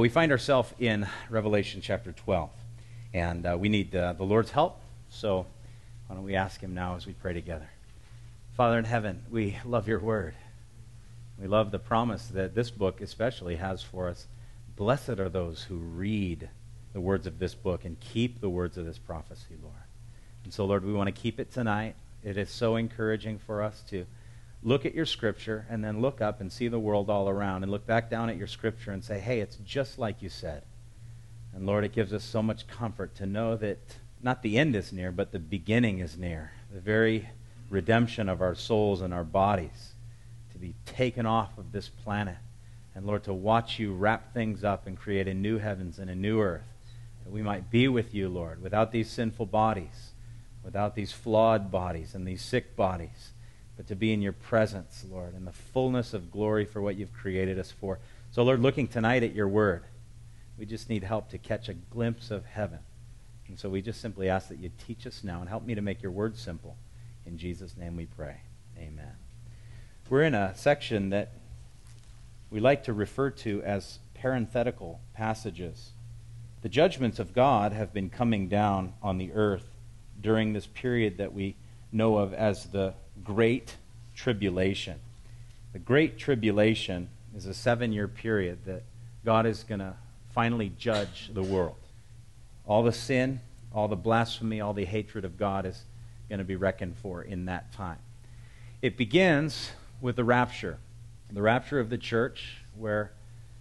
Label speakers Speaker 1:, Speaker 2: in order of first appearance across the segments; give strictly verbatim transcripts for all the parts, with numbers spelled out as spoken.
Speaker 1: We find ourselves in Revelation chapter twelve, and uh, we need uh, the Lord's help, so why don't we ask Him now as we pray together. Father in heaven, we love your word. We love the promise that this book especially has for us. Blessed are those who read the words of this book and keep the words of this prophecy, Lord. And so, Lord, we want to keep it tonight. It is so encouraging for us to look at your scripture and then look up and see the world all around and look back down at your scripture and say, hey, it's just like you said. And Lord, it gives us so much comfort to know that not the end is near, but the beginning is near. The very redemption of our souls and our bodies to be taken off of this planet. And Lord, to watch you wrap things up and create a new heavens and a new earth, that we might be with you, Lord, without these sinful bodies, without these flawed bodies and these sick bodies, but to be in your presence, Lord, in the fullness of glory for what you've created us for. So, Lord, looking tonight at your word, we just need help to catch a glimpse of heaven. And so we just simply ask that you teach us now and help me to make your word simple. In Jesus' name we pray. Amen. We're in a section that we like to refer to as parenthetical passages. The judgments of God have been coming down on the earth during this period that we know of as the Great Tribulation. The Great Tribulation is a seven-year period that God is going to finally judge the world. All the sin, all the blasphemy, all the hatred of God is going to be reckoned for in that time. It begins with the rapture. The rapture of the church, where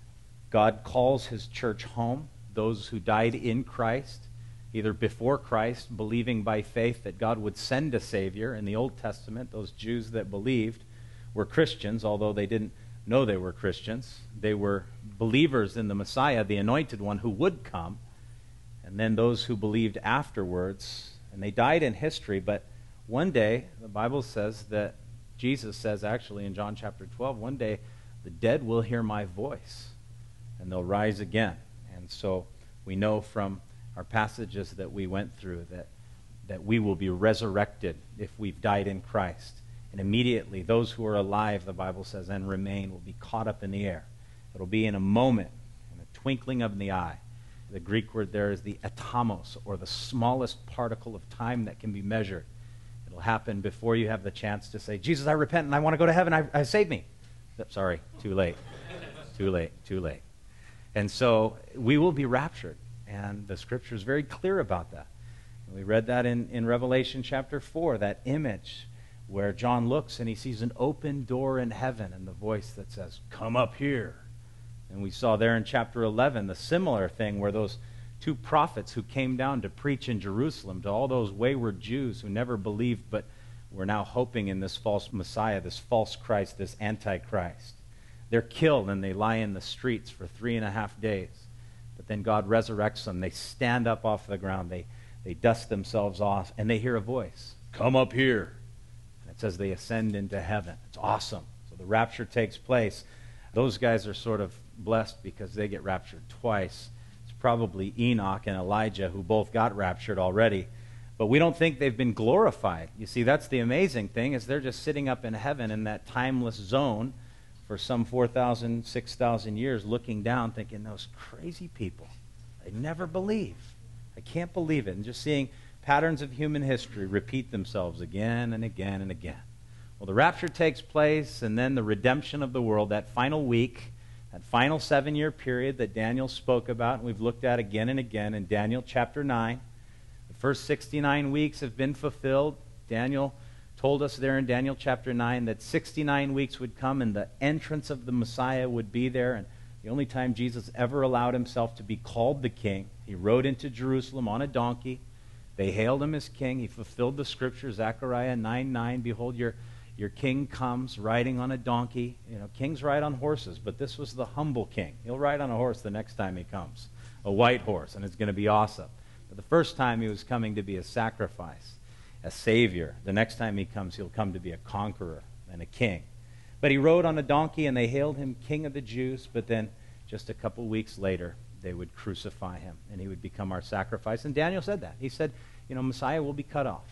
Speaker 1: God calls his church home, those who died in Christ, either before Christ, believing by faith that God would send a Savior. In the Old Testament, those Jews that believed were Christians, although they didn't know they were Christians. They were believers in the Messiah, the Anointed One, who would come. And then those who believed afterwards, and they died in history, but one day, the Bible says that, Jesus says actually in John chapter twelve, one day the dead will hear my voice, and they'll rise again. And so we know from our passages that we went through that, that we will be resurrected if we've died in Christ. And immediately those who are alive, the Bible says, and remain, will be caught up in the air. It'll be in a moment, in a twinkling of the eye. The Greek word there is the atomos, or the smallest particle of time that can be measured. It'll happen before you have the chance to say, Jesus, I repent and I want to go to heaven. I, I save me. Sorry, too late. too late, too late. And so we will be raptured. And the Scripture is very clear about that. And we read that in, in Revelation chapter four, that image where John looks and he sees an open door in heaven and the voice that says, come up here. And we saw there in chapter eleven the similar thing where those two prophets who came down to preach in Jerusalem to all those wayward Jews who never believed but were now hoping in this false Messiah, this false Christ, this Antichrist. They're killed and they lie in the streets for three and a half days. But then God resurrects them. They stand up off the ground. They, they dust themselves off, and they hear a voice. Come up here. And it says they ascend into heaven. It's awesome. So the rapture takes place. Those guys are sort of blessed because they get raptured twice. It's probably Enoch and Elijah who both got raptured already. But we don't think they've been glorified. You see, that's the amazing thing, is they're just sitting up in heaven in that timeless zone for some four thousand, six thousand years, looking down, thinking, those crazy people, they never believe. I can't believe it. And just seeing patterns of human history repeat themselves again and again and again. Well, the rapture takes place, and then the redemption of the world, that final week, that final seven-year period that Daniel spoke about, and we've looked at again and again in Daniel chapter nine. The first sixty-nine weeks have been fulfilled. Daniel told us there in Daniel chapter nine that sixty-nine weeks would come and the entrance of the Messiah would be there. And the only time Jesus ever allowed himself to be called the king, he rode into Jerusalem on a donkey. They hailed him as king. He fulfilled the scripture, Zechariah nine nine, behold, your, your king comes riding on a donkey. You know, kings ride on horses, but this was the humble king. He'll ride on a horse the next time he comes, a white horse, and it's going to be awesome. But the first time he was coming to be a sacrifice, a savior. The next time he comes, he'll come to be a conqueror and a king. But he rode on a donkey, and they hailed him king of the Jews. But then just a couple weeks later, they would crucify him, and he would become our sacrifice. And Daniel said that. He said, you know, Messiah will be cut off.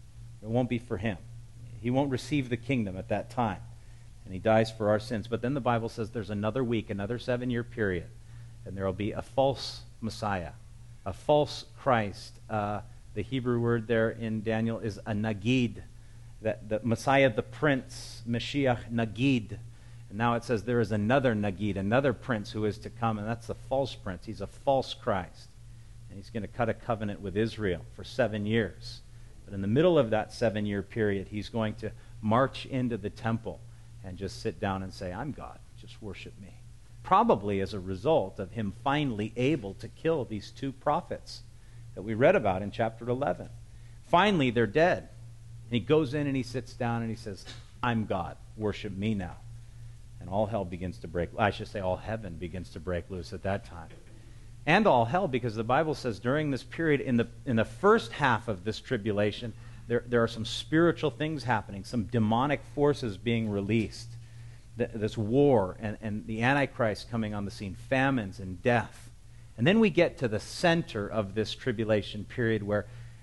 Speaker 1: It won't be for him. He won't receive the kingdom at that time. And he dies for our sins. But then the Bible says there's another week, another seven-year period. and there will be a false Messiah, a false Christ. Uh, the Hebrew word there in Daniel is a Nagid, that the Messiah, the prince, Mashiach Nagid. And now it says there is another Nagid, another prince who is to come, and that's the false prince. He's a false Christ. And he's going to cut a covenant with Israel for seven years. But in the middle of that seven-year period, he's going to march into the temple and just sit down and say, I'm God, just worship me. Probably as a result of him finally able to kill these two prophets that we read about in chapter eleven. Finally, they're dead. And he goes in and he sits down and he says, I'm God, worship me now. And all hell begins to break, I should say all heaven begins to break loose at that time. And all hell, because the Bible says during this period, in the in the first half of this tribulation, there, there are some spiritual things happening, some demonic forces being released. Th- this war and, and the Antichrist coming on the scene, famines and death. And then we get to the center of this tribulation period where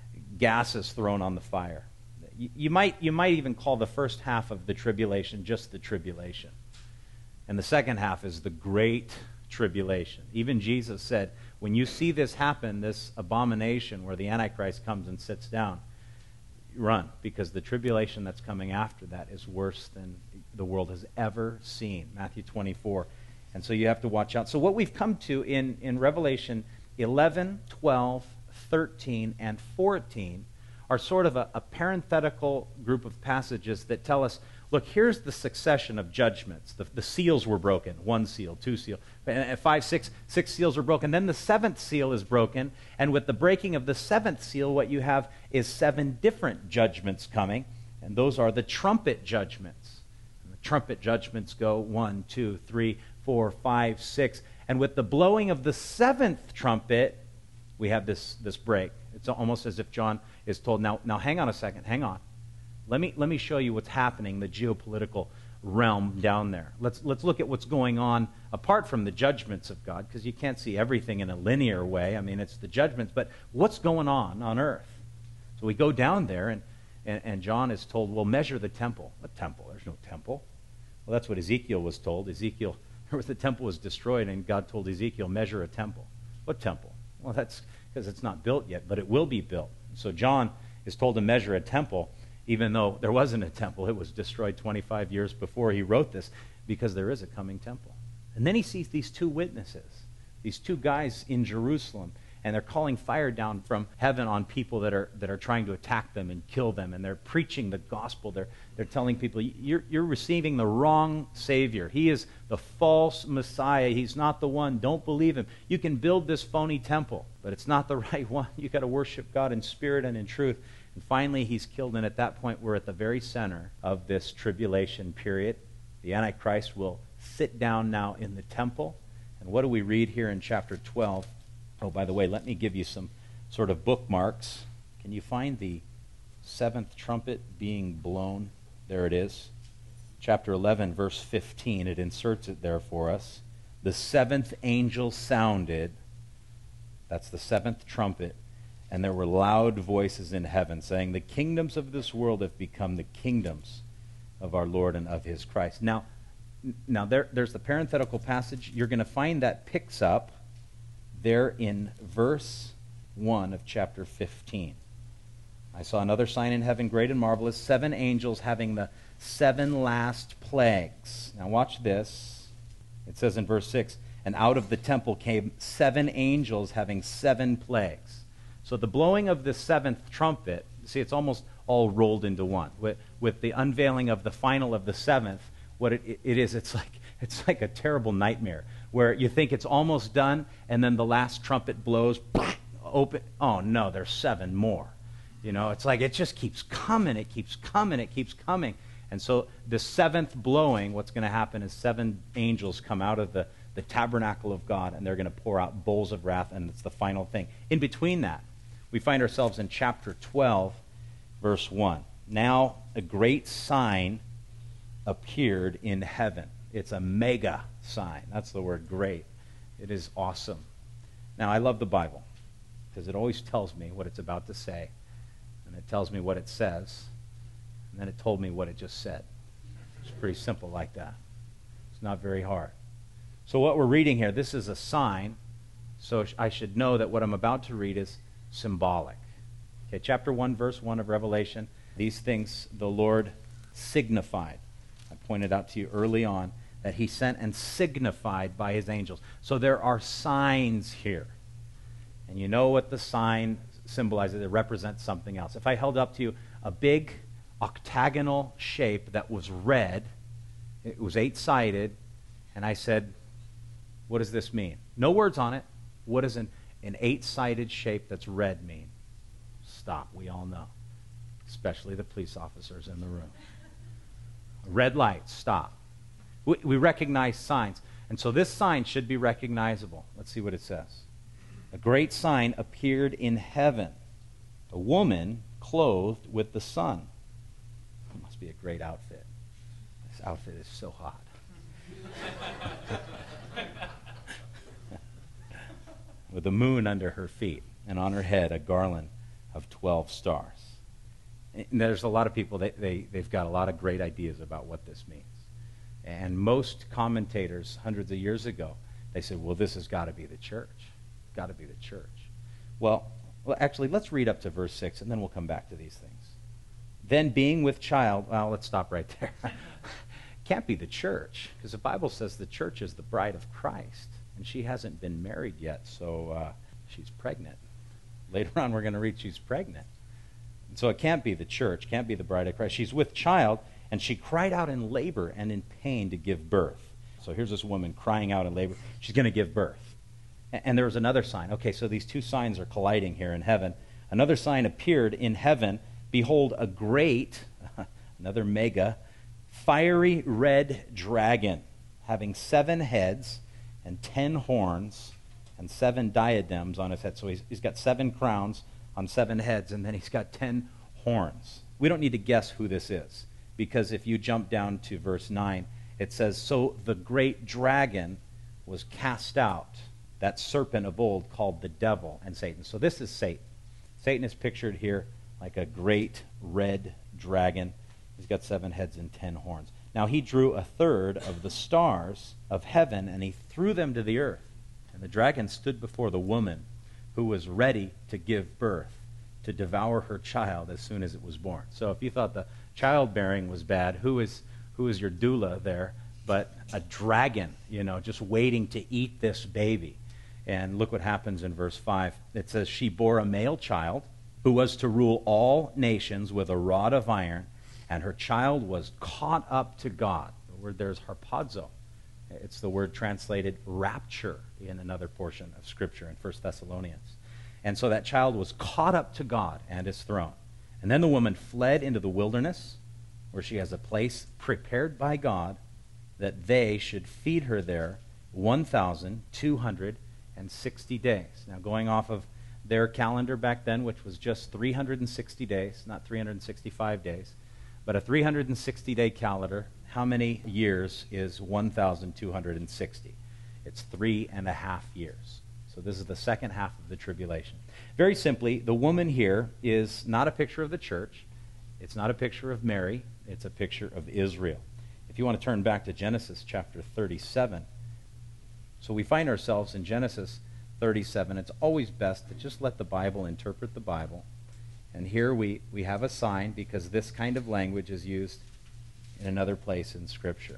Speaker 1: gas is thrown on the fire. You, you might, you might even call the first half of the tribulation just the tribulation. And the second half is the great tribulation. Even Jesus said, when you see this happen, this abomination where the Antichrist comes and sits down, run, because the tribulation that's coming after that is worse than the world has ever seen. Matthew twenty-four. And so you have to watch out. So what we've come to in, in Revelation eleven, twelve, thirteen, and fourteen are sort of a, a parenthetical group of passages that tell us, look, here's the succession of judgments. The, the seals were broken. One seal, two seal, and five, six, six seals were broken. Then the seventh seal is broken, and with the breaking of the seventh seal, what you have is seven different judgments coming, and those are the trumpet judgments. And the trumpet judgments go one, two, three, four, five, six, and with the blowing of the seventh trumpet, we have this, this break. It's almost as if John is told, now, now hang on a second, hang on. Let me, let me show you what's happening in the geopolitical realm down there. Let's, let's look at what's going on apart from the judgments of God, because you can't see everything in a linear way. I mean, it's the judgments, but what's going on on earth? So we go down there, and, and, and John is told, well, measure the temple. What temple? There's no temple. Well, that's what Ezekiel was told. Ezekiel, the temple was destroyed, and God told Ezekiel, measure a temple. What temple? Well, that's because it's not built yet, but it will be built. So John is told to measure a temple, even though there wasn't a temple. It was destroyed twenty-five years before he wrote this, because there is a coming temple. And then he sees these two witnesses, these two guys in Jerusalem, and they're calling fire down from heaven on people that are that are trying to attack them and kill them, and they're preaching the gospel. They're, they're telling people, you're, you're receiving the wrong Savior. He is the false Messiah. He's not the one. Don't believe him. You can build this phony temple, but it's not the right one. You've got to worship God in spirit and in truth. And finally, he's killed, and at that point, we're at the very center of this tribulation period. The Antichrist will sit down now in the temple. And what do we read here in chapter twelve? Oh, by the way, let me give you some sort of bookmarks. Can you find the seventh trumpet being blown? There it is. Chapter eleven, verse fifteen. It inserts it there for us. The seventh angel sounded. That's the seventh trumpet. And there were loud voices in heaven saying, the kingdoms of this world have become the kingdoms of our Lord and of his Christ. Now, now there, there's the parenthetical passage. You're going to find that picks up there in verse one of chapter fifteen. I saw another sign in heaven, great and marvelous, seven angels having the seven last plagues. Now watch this. It says in verse six, and out of the temple came seven angels having seven plagues. So the blowing of the seventh trumpet, see, it's almost all rolled into one. With, with the unveiling of the final of the seventh, what it, it is, it's like it's like a terrible nightmare where you think it's almost done, and then the last trumpet blows, open. Oh no, there's seven more. You know, it's like it just keeps coming, it keeps coming, it keeps coming. And so the seventh blowing, what's going to happen is seven angels come out of the, the tabernacle of God, and they're going to pour out bowls of wrath, and it's the final thing. In between that, we find ourselves in chapter twelve, verse one. Now a great sign appeared in heaven. It's a mega sign. That's the word, great. It is awesome. Now, I love the Bible because it always tells me what it's about to say, and it tells me what it says, and then it told me what it just said. It's pretty simple like that. It's not very hard. So what we're reading here, this is a sign, so I should know that what I'm about to read is symbolic. Okay, chapter one, verse one of Revelation, these things the Lord signified. I pointed out to you early on that he sent and signified by his angels. So there are signs here. And you know what the sign symbolizes. It represents something else. If I held up to you a big octagonal shape that was red, it was eight-sided, and I said, what does this mean? No words on it. What does an, an eight-sided shape that's red mean? Stop. We all know, especially the police officers in the room. Red light, stop. We, we recognize signs. And so this sign should be recognizable. Let's see what it says. A great sign appeared in heaven, a woman clothed with the sun. It must be a great outfit. This outfit is so hot. With the moon under her feet, and on her head a garland of twelve stars. And there's a lot of people, they, they, they've got a lot of great ideas about what this means. And most commentators, hundreds of years ago, they said, well, this has got to be the church. Got to be the church. Well, well, actually, let's read up to verse six, and then we'll come back to these things. Then being with child, well, let's stop right there. Can't be the church, because the Bible says the church is the bride of Christ, and she hasn't been married yet, so uh, she's pregnant. Later on, we're going to read she's pregnant. And so it can't be the church, can't be the bride of Christ. She's with child, and she cried out in labor and in pain to give birth. So here's this woman crying out in labor. She's going to give birth. And there was another sign. Okay, so these two signs are colliding here in heaven. Another sign appeared in heaven. Behold, a great, another mega, fiery red dragon, having seven heads and ten horns and seven diadems on his head. So he's, he's got seven crowns on seven heads, and then he's got ten horns. We don't need to guess who this is, because if you jump down to verse nine, it says, so the great dragon was cast out, that serpent of old called the devil and Satan. So this is Satan. Satan is pictured here like a great red dragon. He's got seven heads and ten horns. Now he drew a third of the stars of heaven, and he threw them to the earth. And the dragon stood before the woman who was ready to give birth, to devour her child as soon as it was born. So if you thought the childbearing was bad, who is who is your doula there but a dragon, you know, just waiting to eat this baby? And look what happens in verse five. It says, she bore a male child who was to rule all nations with a rod of iron, and her child was caught up to God. The word there is harpazo. It's the word translated rapture in another portion of Scripture in First Thessalonians. And so that child was caught up to God and his throne. And then the woman fled into the wilderness, where she has a place prepared by God that they should feed her there one thousand two hundred sixty days. Now, going off of their calendar back then, which was just three hundred sixty days, not three hundred sixty-five days, but a three hundred sixty day calendar, how many years is one thousand two hundred sixty? It's three and a half years. So this is the second half of the tribulation. Very simply, the woman here is not a picture of the church. It's not a picture of Mary. It's a picture of Israel. If you want to turn back to Genesis chapter thirty-seven. So we find ourselves in Genesis thirty-seven. It's always best to just let the Bible interpret the Bible. And here we, we have a sign, because this kind of language is used in another place in Scripture.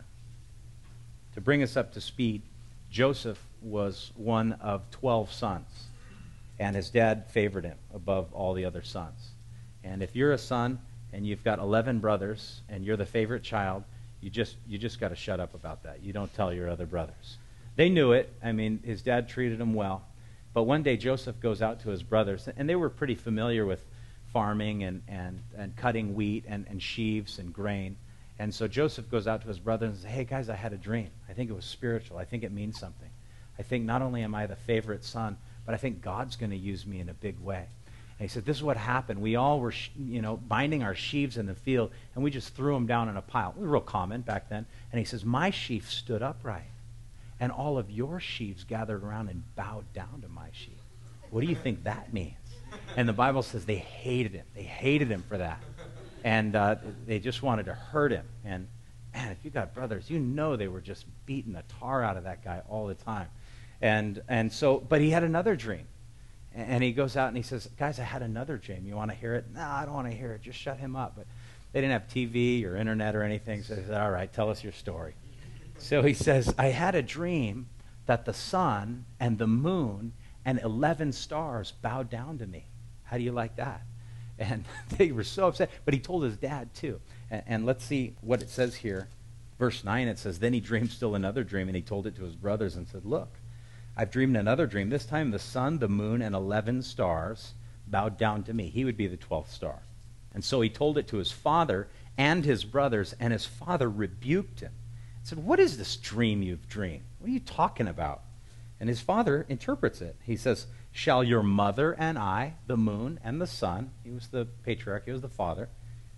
Speaker 1: To bring us up to speed, Joseph was one of twelve sons, and his dad favored him above all the other sons. And if you're a son and you've got eleven brothers and you're the favorite child, you just you just got to shut up about that. You don't tell your other brothers. They knew it. I mean, his dad treated him well. But one day Joseph goes out to his brothers, and they were pretty familiar with farming and, and, and cutting wheat and, and sheaves and grain. And so Joseph goes out to his brothers and says, hey, guys, I had a dream. I think it was spiritual. I think it means something. I think not only am I the favorite son, but I think God's going to use me in a big way. And he said, this is what happened. We all were, you know, binding our sheaves in the field, and we just threw them down in a pile. It was real common back then. And he says, my sheaf stood upright, and all of your sheaves gathered around and bowed down to my sheaf. What do you think that means? And the Bible says they hated him. They hated him for that. And uh, they just wanted to hurt him. And man, if you got brothers, you know they were just beating the tar out of that guy all the time. And and so, but he had another dream. And he goes out and he says, guys, I had another dream. You want to hear it? No, I don't want to hear it. Just shut him up. But they didn't have T V or internet or anything. So he said, all right, tell us your story. So he says, I had a dream that the sun and the moon and eleven stars bowed down to me. How do you like that? And they were so upset. But he told his dad too. And, and let's see what it says here. Verse nine, it says, then he dreamed still another dream, and he told it to his brothers and said, look, I've dreamed another dream. This time the sun, the moon, and eleven stars bowed down to me. He would be the twelfth star. And so he told it to his father and his brothers, and his father rebuked him. He said, what is this dream you've dreamed? What are you talking about? And his father interprets it. He says, shall your mother and I, the moon and the sun, he was the patriarch, he was the father,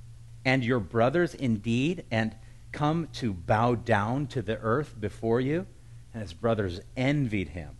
Speaker 1: and your brothers indeed, and come to bow down to the earth before you? And his brothers envied him,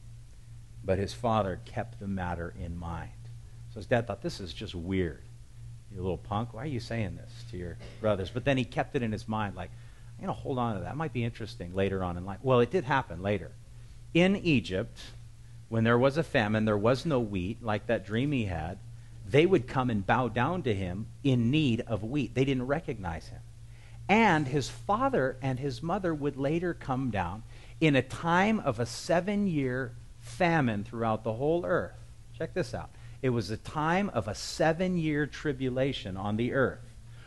Speaker 1: but his father kept the matter in mind. So his dad thought, this is just weird. You little punk, why are you saying this to your brothers? But then he kept it in his mind, like, I'm going to hold on to that. It might be interesting later on in life. Well, it did happen later. In Egypt, when there was a famine, there was no wheat, like that dream he had, they would come and bow down to him in need of wheat. They didn't recognize him. And his father and his mother would later come down in a time of a seven-year famine throughout the whole earth. Check this out. It was a time of a seven-year tribulation on the earth,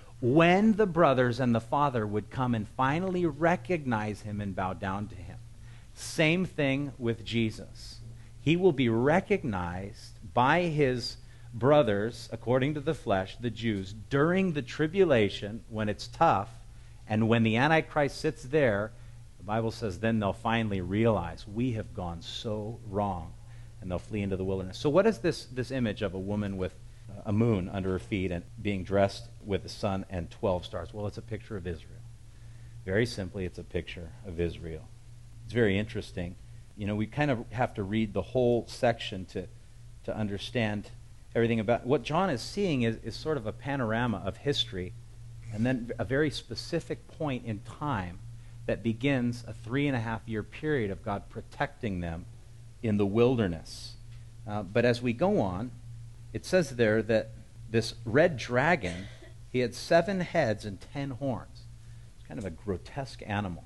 Speaker 1: when the brothers and the father would come and finally recognize him and bow down to him. Same thing with Jesus. He will be recognized by his brothers, according to the flesh, the Jews, during the tribulation, when it's tough, and when the Antichrist sits there, the Bible says then they'll finally realize we have gone so wrong, and they'll flee into the wilderness. So what is this, this image of a woman with a moon under her feet and being dressed with the sun and twelve stars? Well, it's a picture of Israel. Very simply, it's a picture of Israel. It's very interesting. You know, we kind of have to read the whole section to, to understand everything about what John is seeing is, is sort of a panorama of history, and then a very specific point in time that begins a three and a half year period of God protecting them in the wilderness. Uh, but as we go on, it says there that this red dragon, he had seven heads and ten horns. It's kind of a grotesque animal.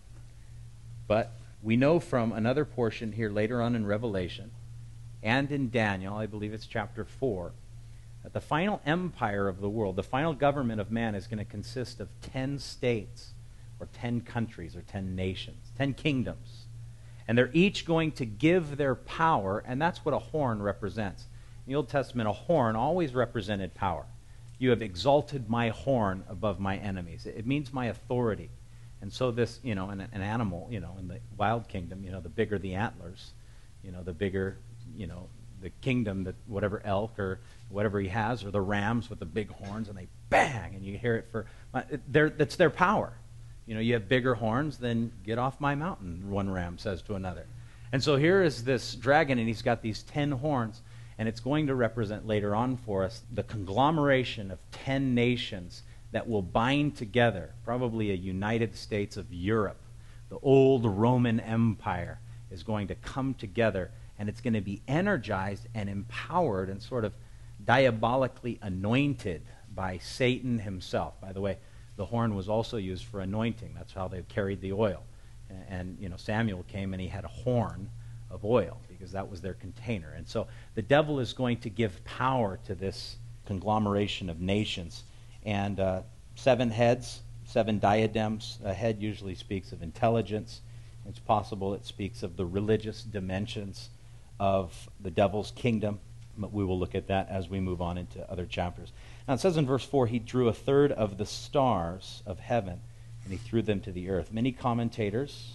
Speaker 1: But we know from another portion here later on in Revelation and in Daniel, I believe it's chapter four, that the final empire of the world, the final government of man, is going to consist of ten states or ten countries or ten nations, ten kingdoms. And they're each going to give their power, and that's what a horn represents. In the Old Testament, a horn always represented power. You have exalted my horn above my enemies. It means my authority. And so this, you know, an, an animal, you know, in the wild kingdom, you know, the bigger the antlers, you know, the bigger, you know, the kingdom, that whatever elk or whatever he has, or the rams with the big horns, and they bang, and you hear it for, that's their power. You know, you have bigger horns, then get off my mountain, one ram says to another. And so here is this dragon, and he's got these ten horns, and it's going to represent later on for us the conglomeration of ten nations that will bind together, probably a United States of Europe. The old Roman Empire is going to come together, and it's going to be energized and empowered and sort of diabolically anointed by Satan himself. By the way, the horn was also used for anointing. That's how they carried the oil. And, and, you know, Samuel came and he had a horn of oil because that was their container. And so the devil is going to give power to this conglomeration of nations. And uh, seven heads, seven diadems. A head usually speaks of intelligence. It's possible it speaks of the religious dimensions of the devil's kingdom. But we will look at that as we move on into other chapters. Now it says in verse four, he drew a third of the stars of heaven, and he threw them to the earth. Many commentators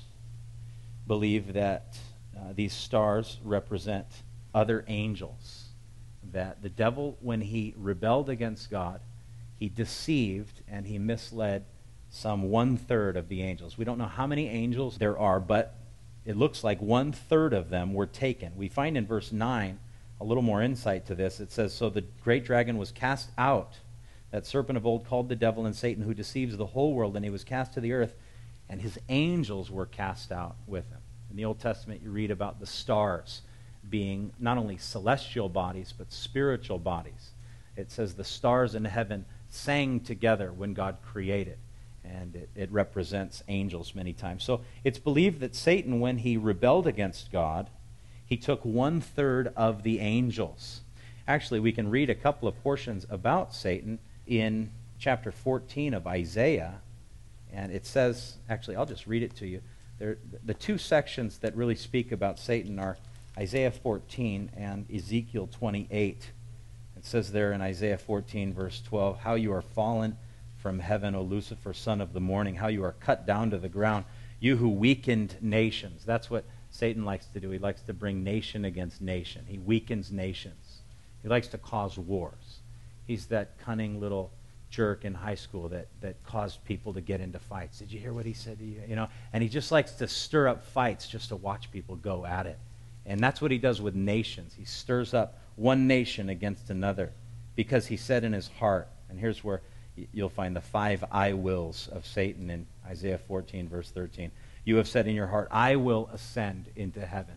Speaker 1: believe that uh, these stars represent other angels. That the devil, when he rebelled against God, he deceived and he misled some one-third of the angels. We don't know how many angels there are, but it looks like one-third of them were taken. We find in verse nine a little more insight to this. It says, so the great dragon was cast out, that serpent of old called the devil and Satan, who deceives the whole world, and he was cast to the earth, and his angels were cast out with him. In the Old Testament, you read about the stars being not only celestial bodies, but spiritual bodies. It says the stars in heaven sang together when God created, and it, it represents angels many times. So it's believed that Satan, when he rebelled against God, he took one-third of the angels. Actually, we can read a couple of portions about Satan in chapter fourteen of Isaiah, and it says, actually, I'll just read it to you. There, the two sections that really speak about Satan are Isaiah fourteen and Ezekiel twenty-eight. It says there in Isaiah fourteen, verse twelve, "How you are fallen from heaven, O Lucifer, son of the morning, how you are cut down to the ground, you who weakened nations." That's what Satan likes to do. He likes to bring nation against nation. He weakens nations. He likes to cause wars. He's that cunning little jerk in high school that, that caused people to get into fights. Did you hear what he said to you? You know, and he just likes to stir up fights just to watch people go at it. And that's what he does with nations. He stirs up one nation against another because he said in his heart, and here's where you'll find the five I wills of Satan in Isaiah fourteen, verse thirteen. "You have said in your heart, I will ascend into heaven.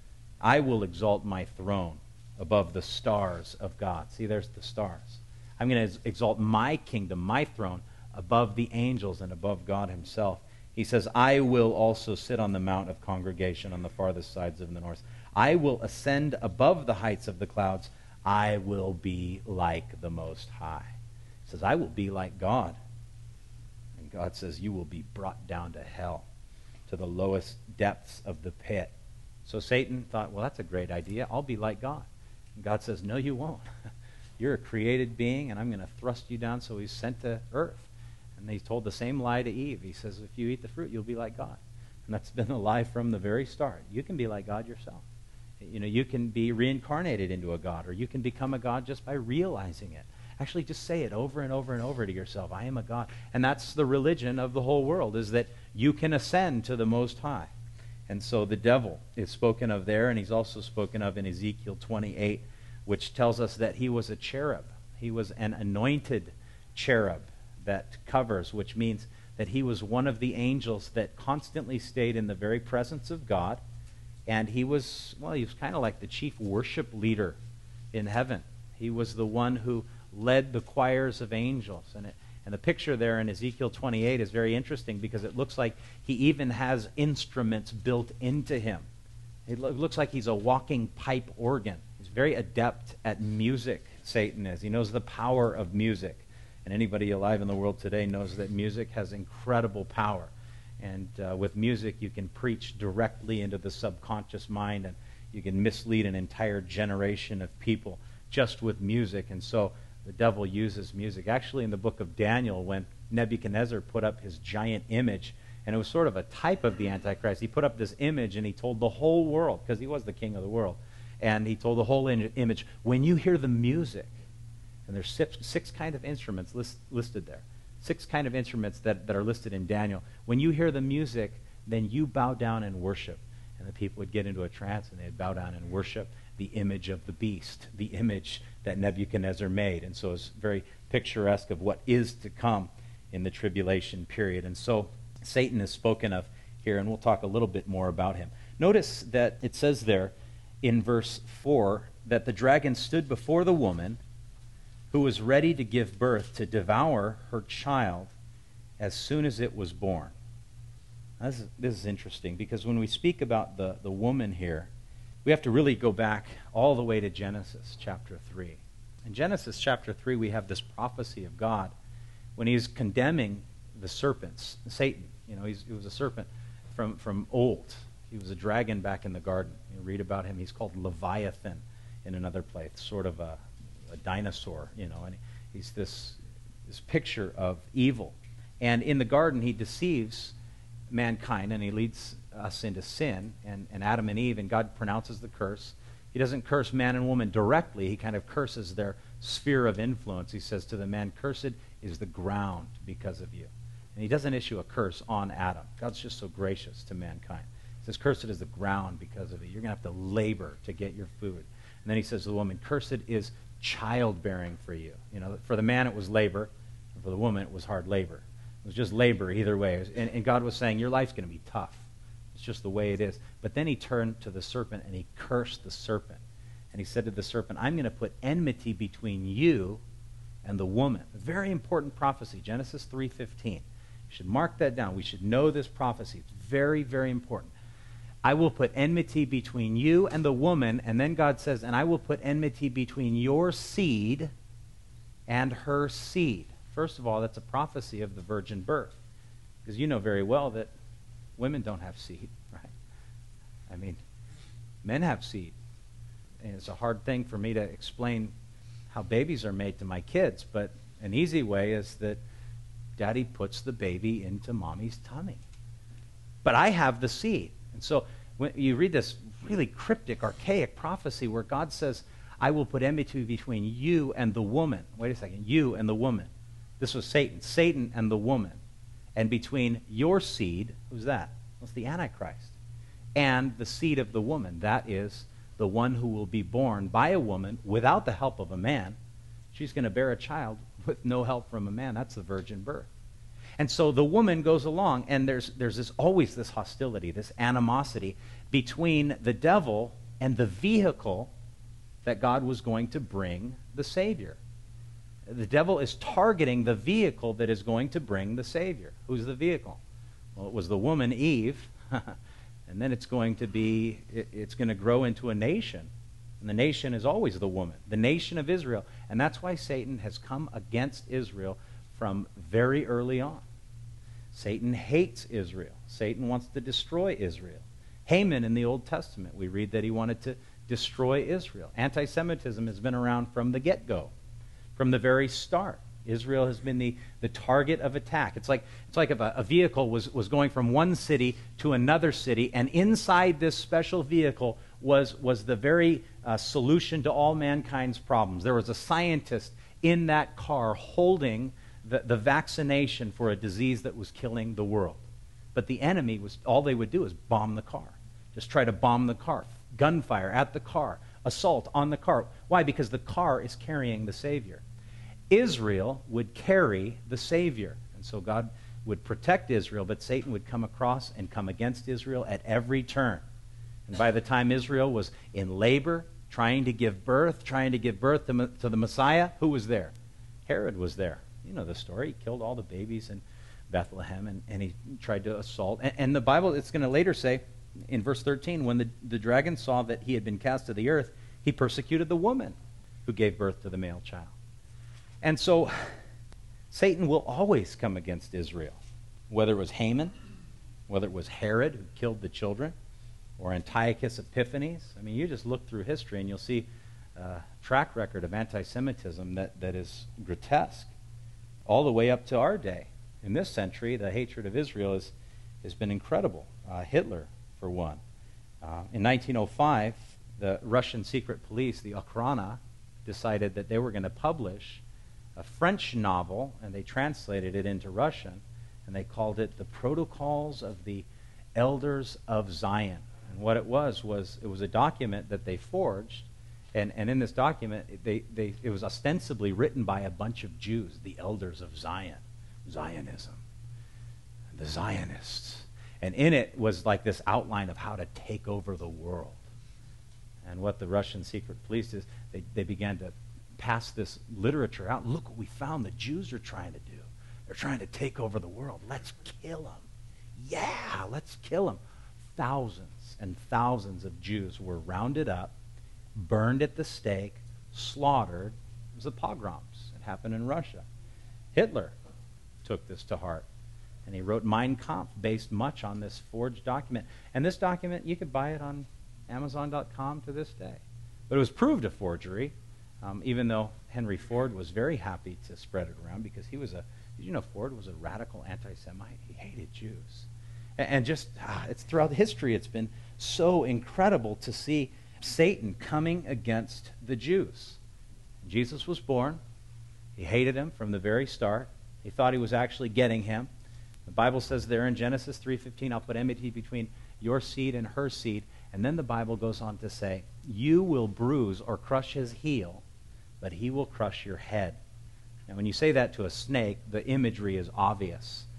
Speaker 1: I will exalt my throne above the stars of God." See, there's the stars. I'm going to exalt my kingdom, my throne, above the angels and above God himself. He says, "I will also sit on the mount of congregation on the farthest sides of the north. I will ascend above the heights of the clouds. I will be like the Most High." He says, "I will be like God." And God says, "You will be brought down to hell, to the lowest depths of the pit." So Satan thought, well, that's a great idea. I'll be like God. And God says, no, you won't. You're a created being, and I'm going to thrust you down. So he's sent to earth. And he told the same lie to Eve. He says, if you eat the fruit, you'll be like God. And that's been the lie from the very start. You can be like God yourself. You know, you can be reincarnated into a God, or you can become a God just by realizing it. Actually, just say it over and over and over to yourself. I am a God. And that's the religion of the whole world, is that you can ascend to the Most High. And so the devil is spoken of there, and he's also spoken of in Ezekiel twenty-eight, which tells us that he was a cherub. He was an anointed cherub that covers, which means that he was one of the angels that constantly stayed in the very presence of God. And he was, well, he was kind of like the chief worship leader in heaven. He was the one who led the choirs of angels. And, it, and the picture there in Ezekiel twenty-eight is very interesting because it looks like he even has instruments built into him. It lo- looks like he's a walking pipe organ. He's very adept at music, Satan is. He knows the power of music. And anybody alive in the world today knows that music has incredible power. And uh, with music, you can preach directly into the subconscious mind, and you can mislead an entire generation of people just with music. And so the devil uses music. Actually, in the book of Daniel, when Nebuchadnezzar put up his giant image, and it was sort of a type of the Antichrist, he put up this image and he told the whole world, because he was the king of the world, and he told the whole in- image, when you hear the music, and there's six, six kind of instruments list, listed there, six kind of instruments that, that are listed in Daniel. When you hear the music, then you bow down and worship. And the people would get into a trance and they'd bow down and worship the image of the beast, the image that Nebuchadnezzar made. And so it's very picturesque of what is to come in the tribulation period. And so Satan is spoken of here, and we'll talk a little bit more about him. Notice that it says there in verse four that the dragon stood before the woman who was ready to give birth to devour her child as soon as it was born. Now, this is, this is interesting because when we speak about the, the woman here, we have to really go back all the way to Genesis chapter three. In Genesis chapter three, we have this prophecy of God when he's condemning the serpents, Satan. You know, he's, he was a serpent from, from old. He was a dragon back in the garden. You read about him. He's called Leviathan in another place, sort of a, a dinosaur, you know, and he's this, this picture of evil. And in the garden, he deceives mankind, and he leads us into sin, and, and Adam and Eve, and God pronounces the curse. He doesn't curse man and woman directly. He kind of curses their sphere of influence. He says to the man, cursed is the ground because of you. And he doesn't issue a curse on Adam. God's just so gracious to mankind. He says, cursed is the ground because of it. You're going to have to labor to get your food. And then he says to the woman, cursed is childbearing for you. You know, for the man it was labor, and for the woman it was hard labor. It was just labor either way. And, and God was saying, your life's going to be tough. It's just the way it is. But then he turned to the serpent and he cursed the serpent. And he said to the serpent, I'm going to put enmity between you and the woman. A very important prophecy, Genesis three fifteen. You should mark that down. We should know this prophecy. It's very, very important. I will put enmity between you and the woman, and then God says, and I will put enmity between your seed and her seed. First of all, that's a prophecy of the virgin birth, because you know very well that women don't have seed, right? I mean, men have seed. And it's a hard thing for me to explain how babies are made to my kids, but an easy way is that daddy puts the baby into mommy's tummy. But I have the seed. And so when you read this really cryptic, archaic prophecy where God says, I will put enmity between you and the woman. Wait a second, you and the woman. This was Satan. Satan and the woman. And between your seed, who's that? Well, the Antichrist. And the seed of the woman. That is the one who will be born by a woman without the help of a man. She's going to bear a child with no help from a man. That's the virgin birth. And so the woman goes along, and there's, there's this, always this hostility, this animosity between the devil and the vehicle that God was going to bring the Savior. The devil is targeting the vehicle that is going to bring the Savior. Who's the vehicle? Well, it was the woman, Eve, and then it's going to be, it, it's going to grow into a nation. And the nation is always the woman, the nation of Israel. And that's why Satan has come against Israel from very early on. Satan hates Israel. Satan wants to destroy Israel. Haman in the Old Testament, we read that he wanted to destroy Israel. Anti-Semitism has been around from the get-go, from the very start. Israel has been the, the target of attack. It's like, it's like if a, a vehicle was, was going from one city to another city, and inside this special vehicle was, was the very uh, solution to all mankind's problems. There was a scientist in that car holding the, the vaccination for a disease that was killing the world. But the enemy, was all they would do is bomb the car. Just try to bomb the car. Gunfire at the car. Assault on the car. Why? Because the car is carrying the Savior. Israel would carry the Savior. And so God would protect Israel, but Satan would come across and come against Israel at every turn. And by the time Israel was in labor, trying to give birth, trying to give birth to, to the Messiah, who was there? Herod was there. You know the story. He killed all the babies in Bethlehem, and, and he tried to assault. And, and the Bible, it's going to later say, in verse thirteen, when the, the dragon saw that he had been cast to the earth, he persecuted the woman who gave birth to the male child. And so Satan will always come against Israel, whether it was Haman, whether it was Herod who killed the children, or Antiochus Epiphanes. I mean, you just look through history and you'll see a track record of anti-Semitism that, that is grotesque, all the way up to our day. In this century, the hatred of Israel is, has been incredible. Uh, Hitler, for one. Uh, in nineteen oh five, the Russian secret police, the Okhrana, decided that they were going to publish a French novel, and they translated it into Russian, and they called it The Protocols of the Elders of Zion. And what it was, was it was a document that they forged, and, and in this document, they, they, it was ostensibly written by a bunch of Jews, the Elders of Zion, Zionism, the Zionists. And in it was like this outline of how to take over the world. And what the Russian secret police is, they, they began to pass this literature out. Look what we found the Jews are trying to do. They're trying to take over the world. Let's kill them. Yeah, let's kill them. Thousands and thousands of Jews were rounded up, burned at the stake, slaughtered. It was the pogroms. It happened in Russia. Hitler took this to heart, and he wrote Mein Kampf based much on this forged document. And this document, you could buy it on Amazon dot com to this day. But it was proved a forgery, um, even though Henry Ford was very happy to spread it around, because he was a, did you know Ford was a radical anti-Semite? He hated Jews. And, and just, ah, it's throughout history, it's been so incredible to see Satan coming against the Jews. Jesus was born. He hated him from the very start. He thought he was actually getting him. The Bible says there in Genesis three fifteen, I'll put enmity between your seed and her seed. And then the Bible goes on to say, you will bruise or crush his heel, but he will crush your head. Now, when you say that to a snake, the imagery is obvious.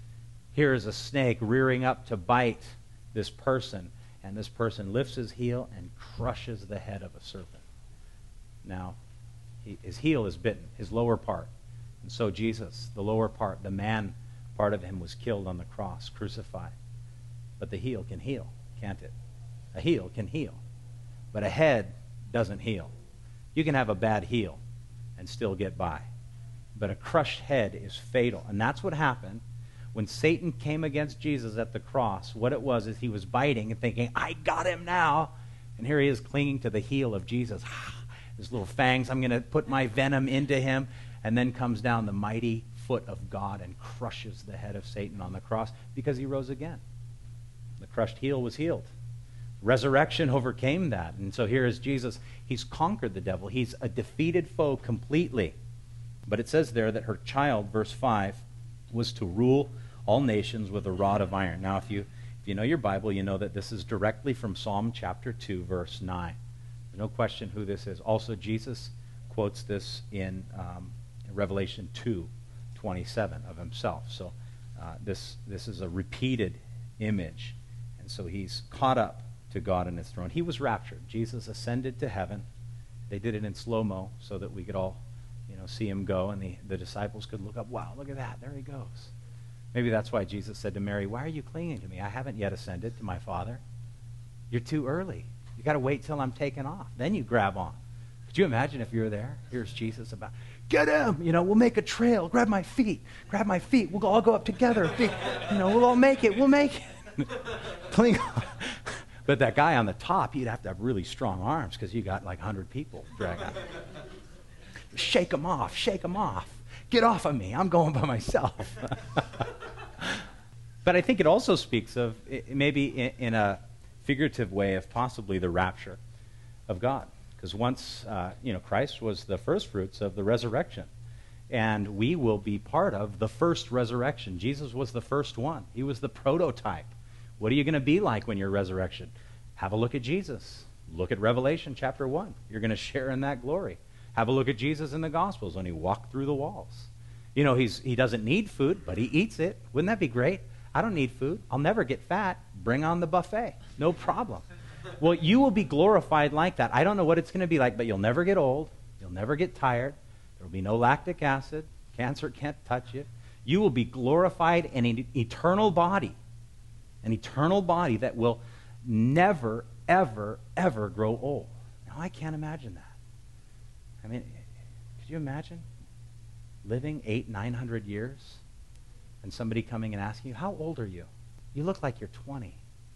Speaker 1: Here is a snake rearing up to bite this person, and this person lifts his heel and crushes the head of a serpent. Now, he, his heel is bitten, his lower part. And so Jesus, the lower part, the man part of him was killed on the cross, crucified. But the heel can heal, can't it? A heel can heal. But a head doesn't heal. You can have a bad heel and still get by. But a crushed head is fatal. And that's what happened when Satan came against Jesus at the cross. What it was is he was biting and thinking, I got him now. And here he is clinging to the heel of Jesus. His little fangs, I'm going to put my venom into him. And then comes down the mighty foot of God and crushes the head of Satan on the cross because he rose again. The crushed heel was healed. Resurrection overcame that. And so here is Jesus. He's conquered the devil. He's a defeated foe completely. But it says there that her child, verse five, was to rule all nations with a rod of iron. Now, if you if you know your Bible, you know that this is directly from Psalm chapter two, verse nine. There's no question who this is. Also, Jesus quotes this in, um, in Revelation two twenty-seven of himself. So uh, this this is a repeated image. And so he's caught up to God in his throne. He was raptured. Jesus ascended to heaven. They did it in slow-mo so that we could all, you know, see him go, and the, the disciples could look up. Wow, look at that. There he goes. Maybe that's why Jesus said to Mary, why are you clinging to me? I haven't yet ascended to my Father. You're too early. You got to wait till I'm taken off. Then you grab on. Could you imagine if you were there? Here's Jesus about, get him! You know, we'll make a trail. Grab my feet. Grab my feet. We'll all go up together. You know, we'll all make it. We'll make it. Cling on. But that guy on the top, you'd have to have really strong arms because you got like one hundred people dragging. Shake them off. Shake them off. Get off of me. I'm going by myself. But I think it also speaks of, maybe in, in a figurative way, of possibly the rapture of God. Because once, uh, you know, Christ was the first fruits of the resurrection. And we will be part of the first resurrection. Jesus was the first one. He was the prototype. What are you going to be like when you're resurrection? Have a look at Jesus. Look at Revelation chapter one. You're going to share in that glory. Have a look at Jesus in the Gospels when he walked through the walls. You know, he's he doesn't need food, but he eats it. Wouldn't that be great? I don't need food. I'll never get fat. Bring on the buffet. No problem. Well, you will be glorified like that. I don't know what it's going to be like, but you'll never get old. You'll never get tired. There will be no lactic acid. Cancer can't touch you. You will be glorified in an eternal body. An eternal body that will never, ever, ever grow old. Now, I can't imagine that. I mean, could you imagine living eight, nine hundred years and somebody coming and asking you, how old are you? You look like you're twenty.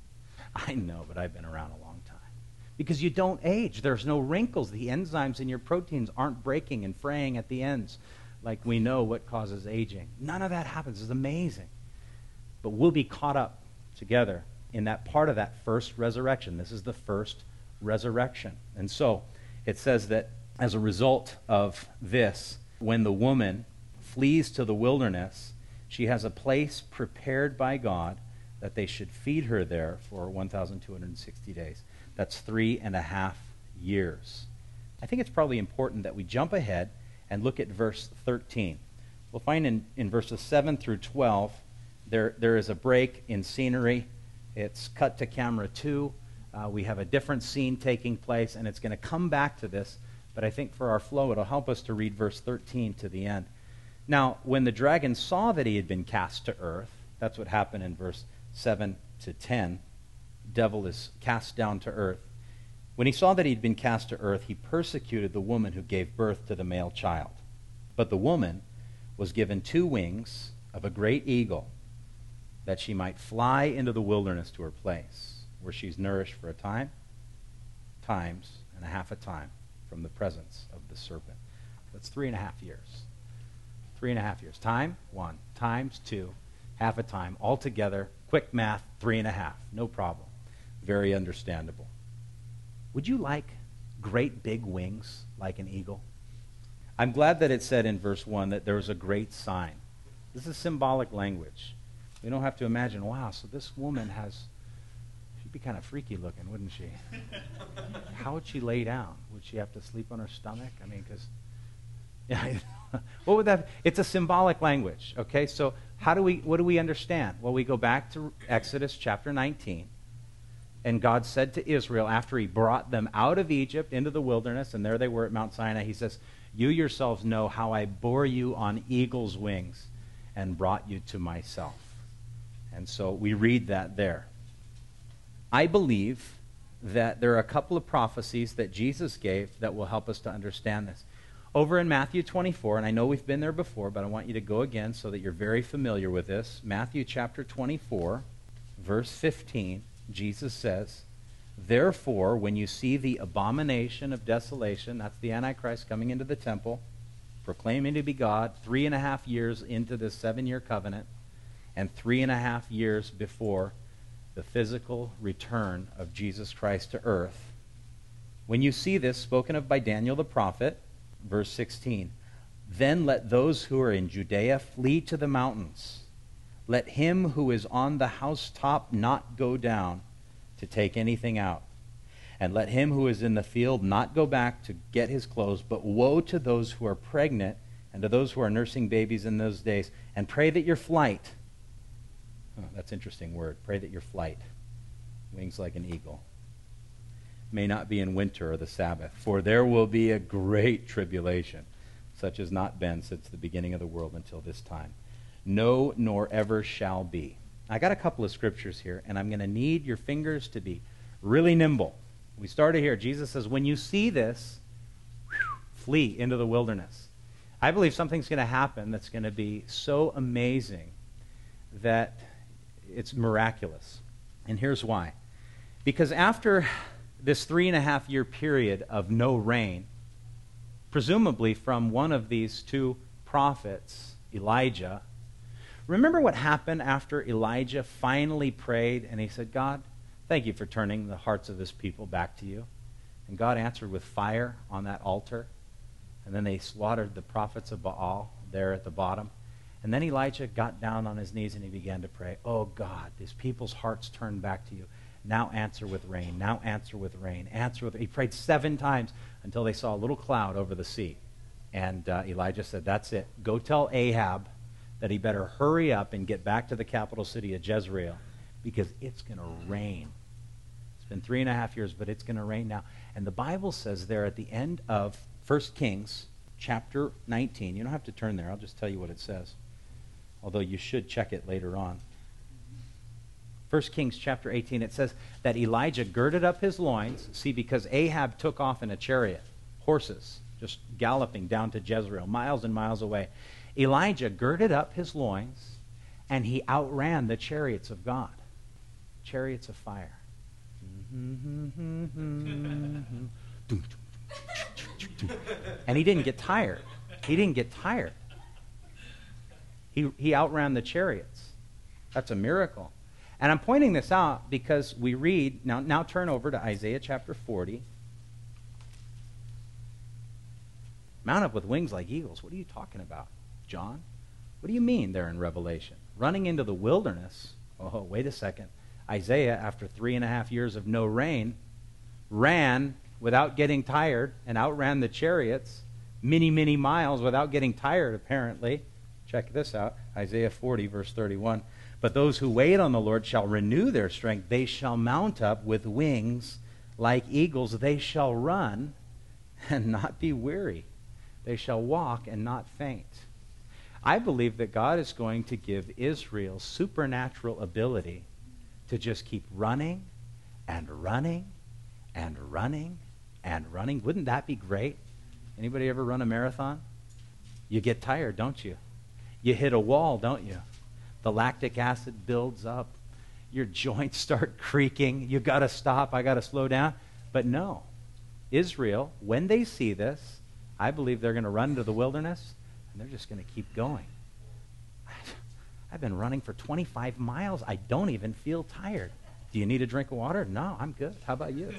Speaker 1: I know, but I've been around a long time. Because you don't age. There's no wrinkles. The enzymes in your proteins aren't breaking and fraying at the ends like we know what causes aging. None of that happens. It's amazing. But we'll be caught up together in that part of that first resurrection. This is the first resurrection. And so it says that as a result of this, when the woman flees to the wilderness, she has a place prepared by God that they should feed her there for one thousand two hundred sixty days. That's three and a half years. I think it's probably important that we jump ahead and look at verse thirteen. We'll find in, in verses seven through twelve, there, there is a break in scenery. It's cut to camera two. Uh, we have a different scene taking place, and it's going to come back to this, but I think for our flow, it'll help us to read verse thirteen to the end. Now, when the dragon saw that he had been cast to earth, that's what happened in verse seven to ten. Devil is cast down to earth. When he saw that he had been cast to earth, he persecuted the woman who gave birth to the male child. But the woman was given two wings of a great eagle, that she might fly into the wilderness to her place, where she's nourished for a time, times, and a half a time from the presence of the serpent. That's three and a half years. Three and a half years. Time, one. Times, two. Half a time. Altogether, quick math, three and a half. No problem. Very understandable. Would you like great big wings like an eagle? I'm glad that it said in verse one that there was a great sign. This is symbolic language. We don't have to imagine, wow, so this woman has, she'd be kind of freaky looking, wouldn't she? How would she lay down? Would she have to sleep on her stomach? I mean, because What would that? It's a symbolic language. Okay, so how do we? What do we understand? Well, we go back to Exodus chapter nineteen, and God said to Israel after He brought them out of Egypt into the wilderness, and there they were at Mount Sinai. He says, "You yourselves know how I bore you on eagle's wings, and brought you to myself." And so we read that there. I believe that there are a couple of prophecies that Jesus gave that will help us to understand this. Over in Matthew twenty-four, and I know we've been there before, but I want you to go again so that you're very familiar with this. Matthew chapter twenty-four, verse fifteen, Jesus says, "Therefore, when you see the abomination of desolation," that's the Antichrist coming into the temple, proclaiming to be God, three and a half years into this seven-year covenant, and three and a half years before the physical return of Jesus Christ to earth. When you see this, spoken of by Daniel the prophet, verse sixteen, "Then let those who are in Judea flee to the mountains. Let him who is on the housetop not go down to take anything out. And let him who is in the field not go back to get his clothes. But woe to those who are pregnant and to those who are nursing babies in those days. And pray that your flight," oh, that's an interesting word, pray that your flight, wings like an eagle, "may not be in winter or the Sabbath. For there will be a great tribulation, such as not been since the beginning of the world until this time. No, nor ever shall be." I got a couple of scriptures here, and I'm going to need your fingers to be really nimble. We started here. Jesus says, when you see this, whew, flee into the wilderness. I believe something's going to happen that's going to be so amazing that it's miraculous. And here's why. Because after this three and a half year period of no rain, presumably from one of these two prophets, Elijah, remember what happened after Elijah finally prayed and he said, "God, thank you for turning the hearts of this people back to you." And God answered with fire on that altar. And then they slaughtered the prophets of Baal there at the bottom. And then Elijah got down on his knees and he began to pray, "Oh God, these people's hearts turned back to you. Now answer with rain. Now answer with rain. Answer with..." He prayed seven times until they saw a little cloud over the sea. And uh, Elijah said, "That's it. Go tell Ahab that he better hurry up and get back to the capital city of Jezreel because it's going to rain." It's been three and a half years, but it's going to rain now. And the Bible says there at the end of First Kings chapter nineteen, you don't have to turn there, I'll just tell you what it says, although you should check it later on. First Kings chapter eighteen, it says that Elijah girded up his loins, see, because Ahab took off in a chariot, horses, just galloping down to Jezreel, miles and miles away. Elijah girded up his loins, and he outran the chariots of God, chariots of fire. And he didn't get tired. He didn't get tired. He, he outran the chariots. That's a miracle. And I'm pointing this out because we read, now, now turn over to Isaiah chapter forty. Mount up with wings like eagles. What are you talking about, John? What do you mean there in Revelation? Running into the wilderness. Oh, wait a second. Isaiah, after three and a half years of no rain, ran without getting tired and outran the chariots many, many miles without getting tired, apparently. Check this out. Isaiah forty, verse thirty-one. "But those who wait on the Lord shall renew their strength. They shall mount up with wings like eagles. They shall run and not be weary. They shall walk and not faint." I believe that God is going to give Israel supernatural ability to just keep running and running and running and running. Wouldn't that be great? Anybody ever run a marathon? You get tired, don't you? You hit a wall, don't you? The lactic acid builds up. Your joints start creaking. You got to stop. I got to slow down. But no. Israel, when they see this, I believe they're going to run into the wilderness and they're just going to keep going. I've been running for twenty-five miles. I don't even feel tired. Do you need a drink of water? No, I'm good. How about you?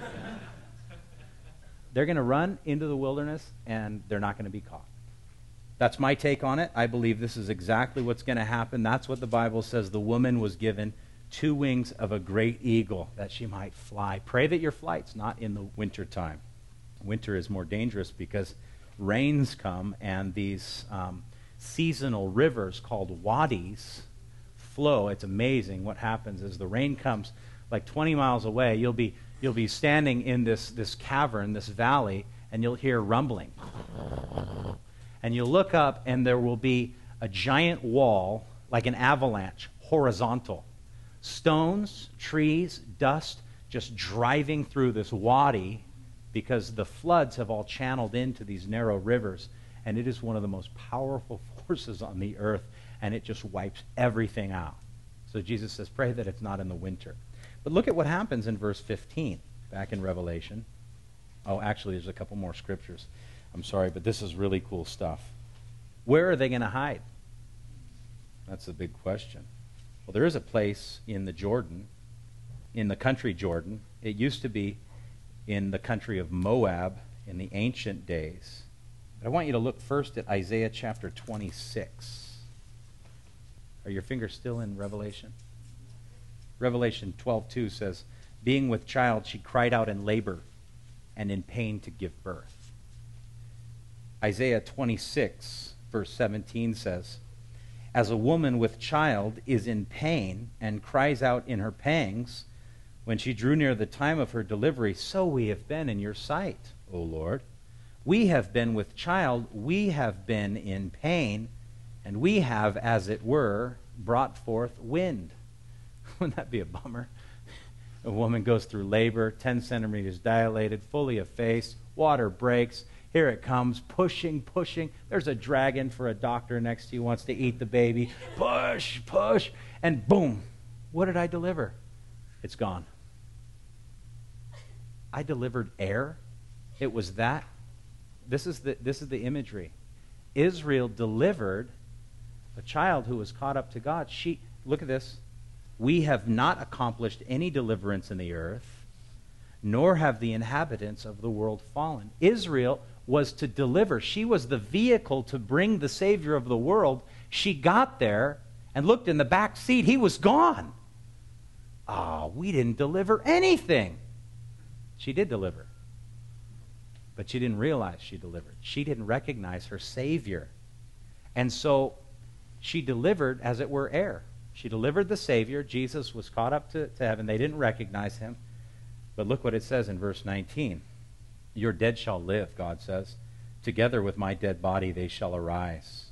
Speaker 1: They're going to run into the wilderness and they're not going to be caught. That's my take on it. I believe this is exactly what's going to happen. That's what the Bible says. The woman was given two wings of a great eagle that she might fly. Pray that your flight's not in the winter time. Winter is more dangerous because rains come and these um, seasonal rivers called wadis flow. It's amazing what happens as the rain comes like twenty miles away. You'll be you'll be standing in this this cavern, this valley, and you'll hear rumbling. And you'll look up and there will be a giant wall, like an avalanche, horizontal. Stones, trees, dust, just driving through this wadi because the floods have all channeled into these narrow rivers. And it is one of the most powerful forces on the earth, and it just wipes everything out. So Jesus says, pray that it's not in the winter. But look at what happens in verse fifteen, back in Revelation. Oh, actually, there's a couple more scriptures. I'm sorry, but this is really cool stuff. Where are they going to hide? That's the big question. Well, there is a place in the Jordan, in the country Jordan. It used to be in the country of Moab in the ancient days. But I want you to look first at Isaiah chapter twenty-six. Are your fingers still in Revelation? Revelation twelve two says, being with child, she cried out in labor and in pain to give birth. Isaiah twenty-six, verse seventeen says, as a woman with child is in pain and cries out in her pangs, when she drew near the time of her delivery, so we have been in your sight, O Lord. We have been with child, we have been in pain, and we have, as it were, brought forth wind. Wouldn't that be a bummer? A woman goes through labor, ten centimeters dilated, fully effaced, water breaks, here it comes, pushing, pushing. There's a dragon for a doctor next to you, wants to eat the baby. Push, push, and boom. What did I deliver? It's gone. I delivered air. It was that. This is the, this is the imagery. Israel delivered a child who was caught up to God. She, look at this. We have not accomplished any deliverance in the earth, nor have the inhabitants of the world fallen. Israel was to deliver. She was the vehicle to bring the Savior of the world. She got there and looked in the back seat. He was gone. Ah, oh, we didn't deliver anything. She did deliver. But she didn't realize she delivered. She didn't recognize her Savior. And so she delivered, as it were, air. She delivered the Savior. Jesus was caught up to, to heaven. They didn't recognize him. But look what it says in verse nineteen. Your dead shall live, God says. Together with my dead body they shall arise.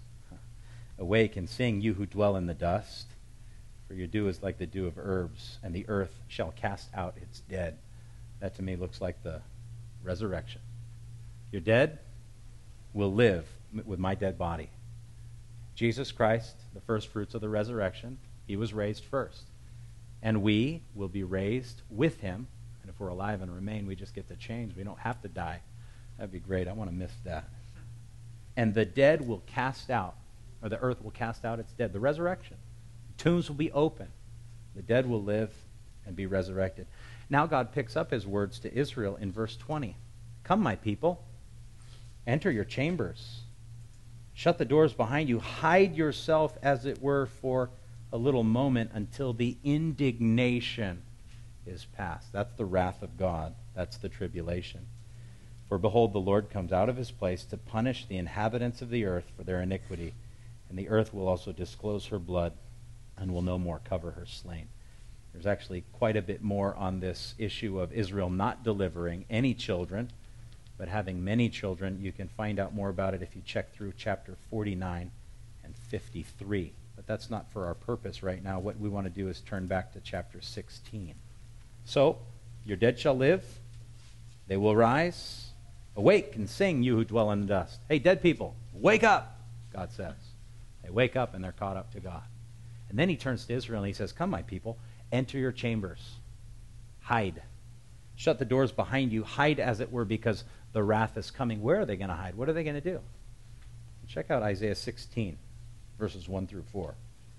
Speaker 1: Awake and sing, you who dwell in the dust. For your dew is like the dew of herbs, and the earth shall cast out its dead. That to me looks like the resurrection. Your dead will live with my dead body. Jesus Christ, the first fruits of the resurrection, he was raised first. And we will be raised with him. And if we're alive and remain, we just get to change. We don't have to die. That'd be great. I want to miss that. And the dead will cast out, or the earth will cast out its dead. The resurrection. The tombs will be open. The dead will live and be resurrected. Now God picks up his words to Israel in verse twenty. Come, my people, enter your chambers. Shut the doors behind you. Hide yourself, as it were, for a little moment until the indignation is past. That's the wrath of God. That's the tribulation. For behold, the Lord comes out of his place to punish the inhabitants of the earth for their iniquity, and the earth will also disclose her blood and will no more cover her slain. There's actually quite a bit more on this issue of Israel not delivering any children, but having many children. You can find out more about it if you check through chapter forty-nine and fifty-three. But that's not for our purpose right now. What we want to do is turn back to chapter sixteen. So, your dead shall live. They will rise. Awake and sing, you who dwell in the dust. Hey, dead people, wake up, God says. They wake up and they're caught up to God. And then he turns to Israel and he says, come, my people, enter your chambers. Hide. Shut the doors behind you. Hide, as it were, because the wrath is coming. Where are they going to hide? What are they going to do? Check out Isaiah sixteen, verses one through four.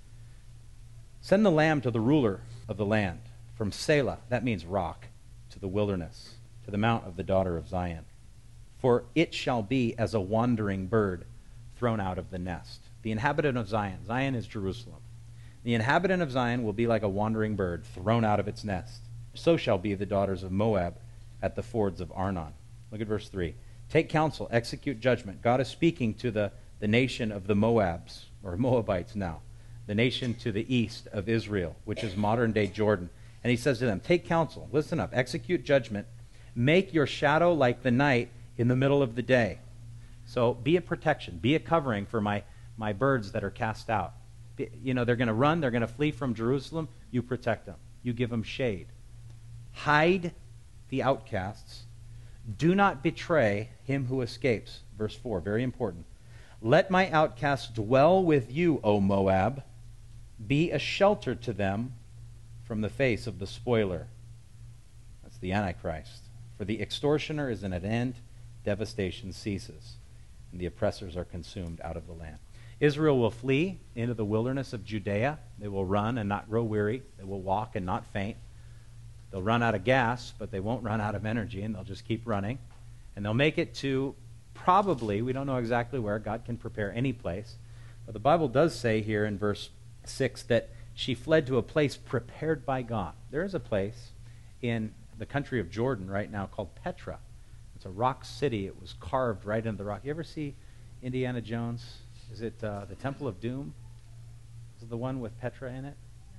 Speaker 1: Send the lamb to the ruler of the land, from Selah, that means rock, to the wilderness, to the mount of the daughter of Zion. For it shall be as a wandering bird thrown out of the nest. The inhabitant of Zion, Zion is Jerusalem. The inhabitant of Zion will be like a wandering bird thrown out of its nest. So shall be the daughters of Moab at the fords of Arnon. Look at verse three. Take counsel, execute judgment. God is speaking to the, the nation of the Moabs, or Moabites now, the nation to the east of Israel, which is modern-day Jordan. And he says to them, take counsel, listen up, execute judgment, make your shadow like the night in the middle of the day. So be a protection, be a covering for my, my birds that are cast out. Be, you know, they're going to run, they're going to flee from Jerusalem. You protect them. You give them shade. Hide the outcasts. Do not betray him who escapes. Verse four, very important. Let my outcasts dwell with you, O Moab. Be a shelter to them from the face of the spoiler. That's the Antichrist. For the extortioner is at an end, devastation ceases, and the oppressors are consumed out of the land. Israel will flee into the wilderness of Judea. They will run and not grow weary. They will walk and not faint. They'll run out of gas, but they won't run out of energy, and they'll just keep running. And they'll make it to probably, we don't know exactly where, God can prepare any place. But the Bible does say here in verse six that she fled to a place prepared by God. There is a place in the country of Jordan right now called Petra. It's a rock city. It was carved right into the rock. You ever see Indiana Jones? Is it uh, the Temple of Doom? Is it the one with Petra in it?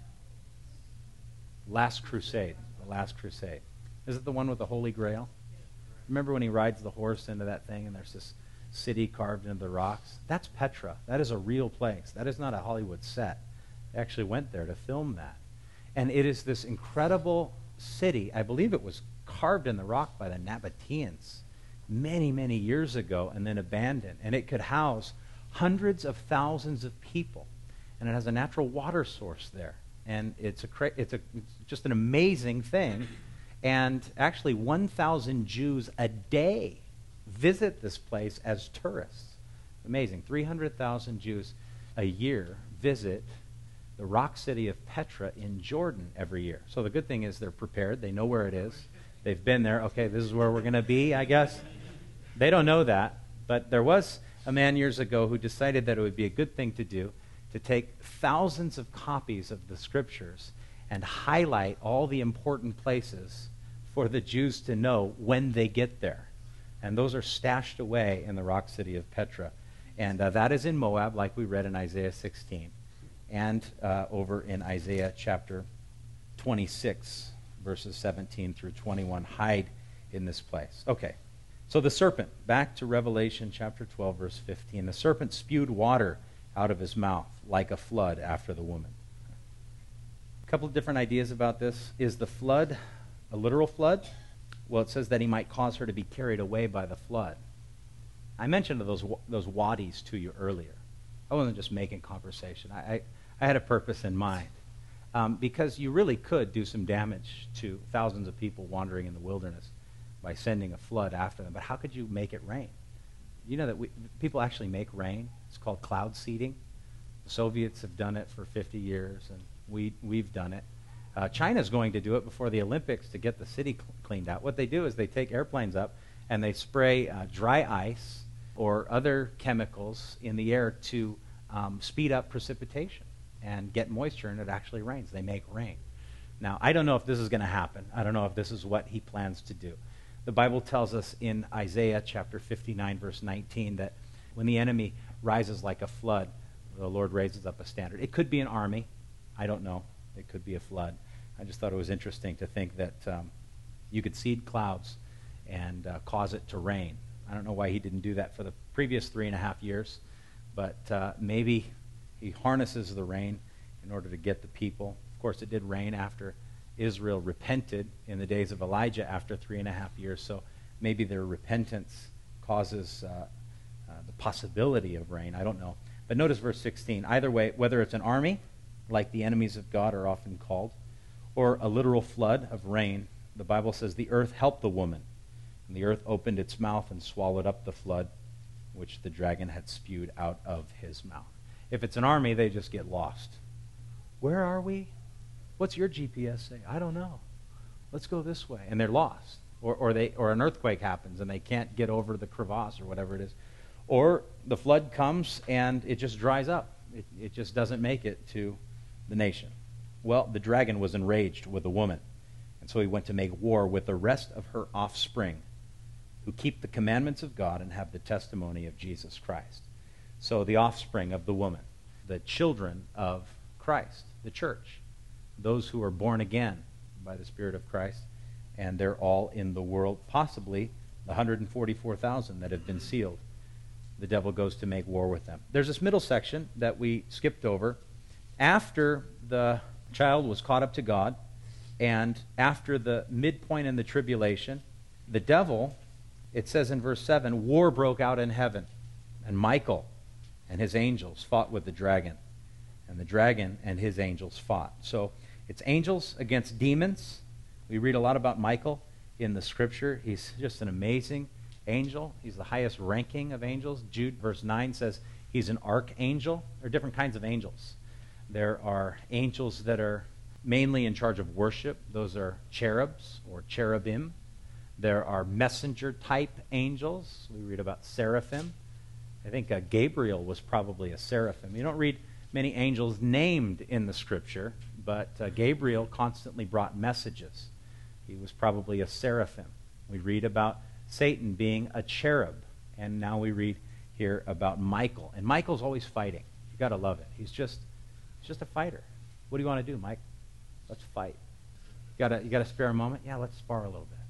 Speaker 1: Last Crusade. The Last Crusade. Is it the one with the Holy Grail? Remember when he rides the horse into that thing and there's this city carved into the rocks? That's Petra. That is a real place. That is not a Hollywood set. They actually went there to film that. And it is this incredible city. I believe it was carved in the rock by the Nabateans many, many years ago and then abandoned. And it could house hundreds of thousands of people. And it has a natural water source there. And it's a cra- it's a it's just an amazing thing. And actually one thousand Jews a day visit this place as tourists. Amazing. three hundred thousand Jews a year visit the rock city of Petra in Jordan every year. So the good thing is they're prepared. They know where it is. They've been there. Okay, this is where we're going to be, I guess. They don't know that. But there was a man years ago who decided that it would be a good thing to do to take thousands of copies of the scriptures and highlight all the important places for the Jews to know when they get there. And those are stashed away in the rock city of Petra. And uh, that is in Moab, like we read in Isaiah sixteen. And uh, over in Isaiah chapter twenty-six, verses seventeen through twenty-one, hide in this place. Okay, so the serpent, back to Revelation chapter twelve, verse fifteen. The serpent spewed water out of his mouth like a flood after the woman. A couple of different ideas about this. Is the flood a literal flood? Well, it says that he might cause her to be carried away by the flood. I mentioned those those wadis to you earlier. I wasn't just making conversation. I, I, I had a purpose in mind. Um, because you really could do some damage to thousands of people wandering in the wilderness by sending a flood after them. But how could you make it rain? You know that we, people actually make rain. It's called cloud seeding. The Soviets have done it for fifty years, and we, we've done it. Uh, China's going to do it before the Olympics to get the city cl- cleaned out. What they do is they take airplanes up and they spray uh, dry ice or other chemicals in the air to um, speed up precipitation and get moisture, and it actually rains. They make rain. Now, I don't know if this is going to happen. I don't know if this is what he plans to do. The Bible tells us in Isaiah chapter fifty-nine, verse nineteen, that when the enemy rises like a flood, the Lord raises up a standard. It could be an army. I don't know. It could be a flood. I just thought it was interesting to think that um, you could seed clouds and uh, cause it to rain. I don't know why he didn't do that for the previous three and a half years, but uh, maybe he harnesses the rain in order to get the people. Of course, it did rain after Israel repented in the days of Elijah after three and a half years, so maybe their repentance causes uh, uh, the possibility of rain. I don't know. But notice verse sixteen. Either way, whether it's an army, like the enemies of God are often called, or a literal flood of rain, the Bible says the earth helped the woman, and the earth opened its mouth and swallowed up the flood which the dragon had spewed out of his mouth. If it's an army, they just get lost. Where are we? What's your G P S say? I don't know. Let's go this way. And they're lost. Or, or, they, or an earthquake happens and they can't get over the crevasse or whatever it is. Or the flood comes and it just dries up. It, it just doesn't make it to the nation. Well, the dragon was enraged with the woman, and so he went to make war with the rest of her offspring who keep the commandments of God and have the testimony of Jesus Christ. So the offspring of the woman, the children of Christ, the church, those who are born again by the Spirit of Christ, and they're all in the world, possibly the one hundred forty-four thousand that have been sealed. The devil goes to make war with them. There's this middle section that we skipped over. After the child was caught up to God, and after the midpoint in the tribulation, the devil, it says in verse seven, war broke out in heaven, and Michael and his angels fought with the dragon, and the dragon and his angels fought. So it's angels against demons. We read a lot about Michael in the Scripture. He's just an amazing angel. He's the highest ranking of angels. Jude, verse nine, says he's an archangel. There are different kinds of angels. There are angels that are mainly in charge of worship. Those are cherubs or cherubim. There are messenger-type angels. We read about seraphim. I think uh, Gabriel was probably a seraphim. You don't read many angels named in the Scripture, but uh, Gabriel constantly brought messages. He was probably a seraphim. We read about Satan being a cherub, and now we read here about Michael. And Michael's always fighting. You got to love it. He's just, he's just a fighter. What do you want to do, Mike? Let's fight. You got you got to spare a moment? Yeah, let's spar a little bit.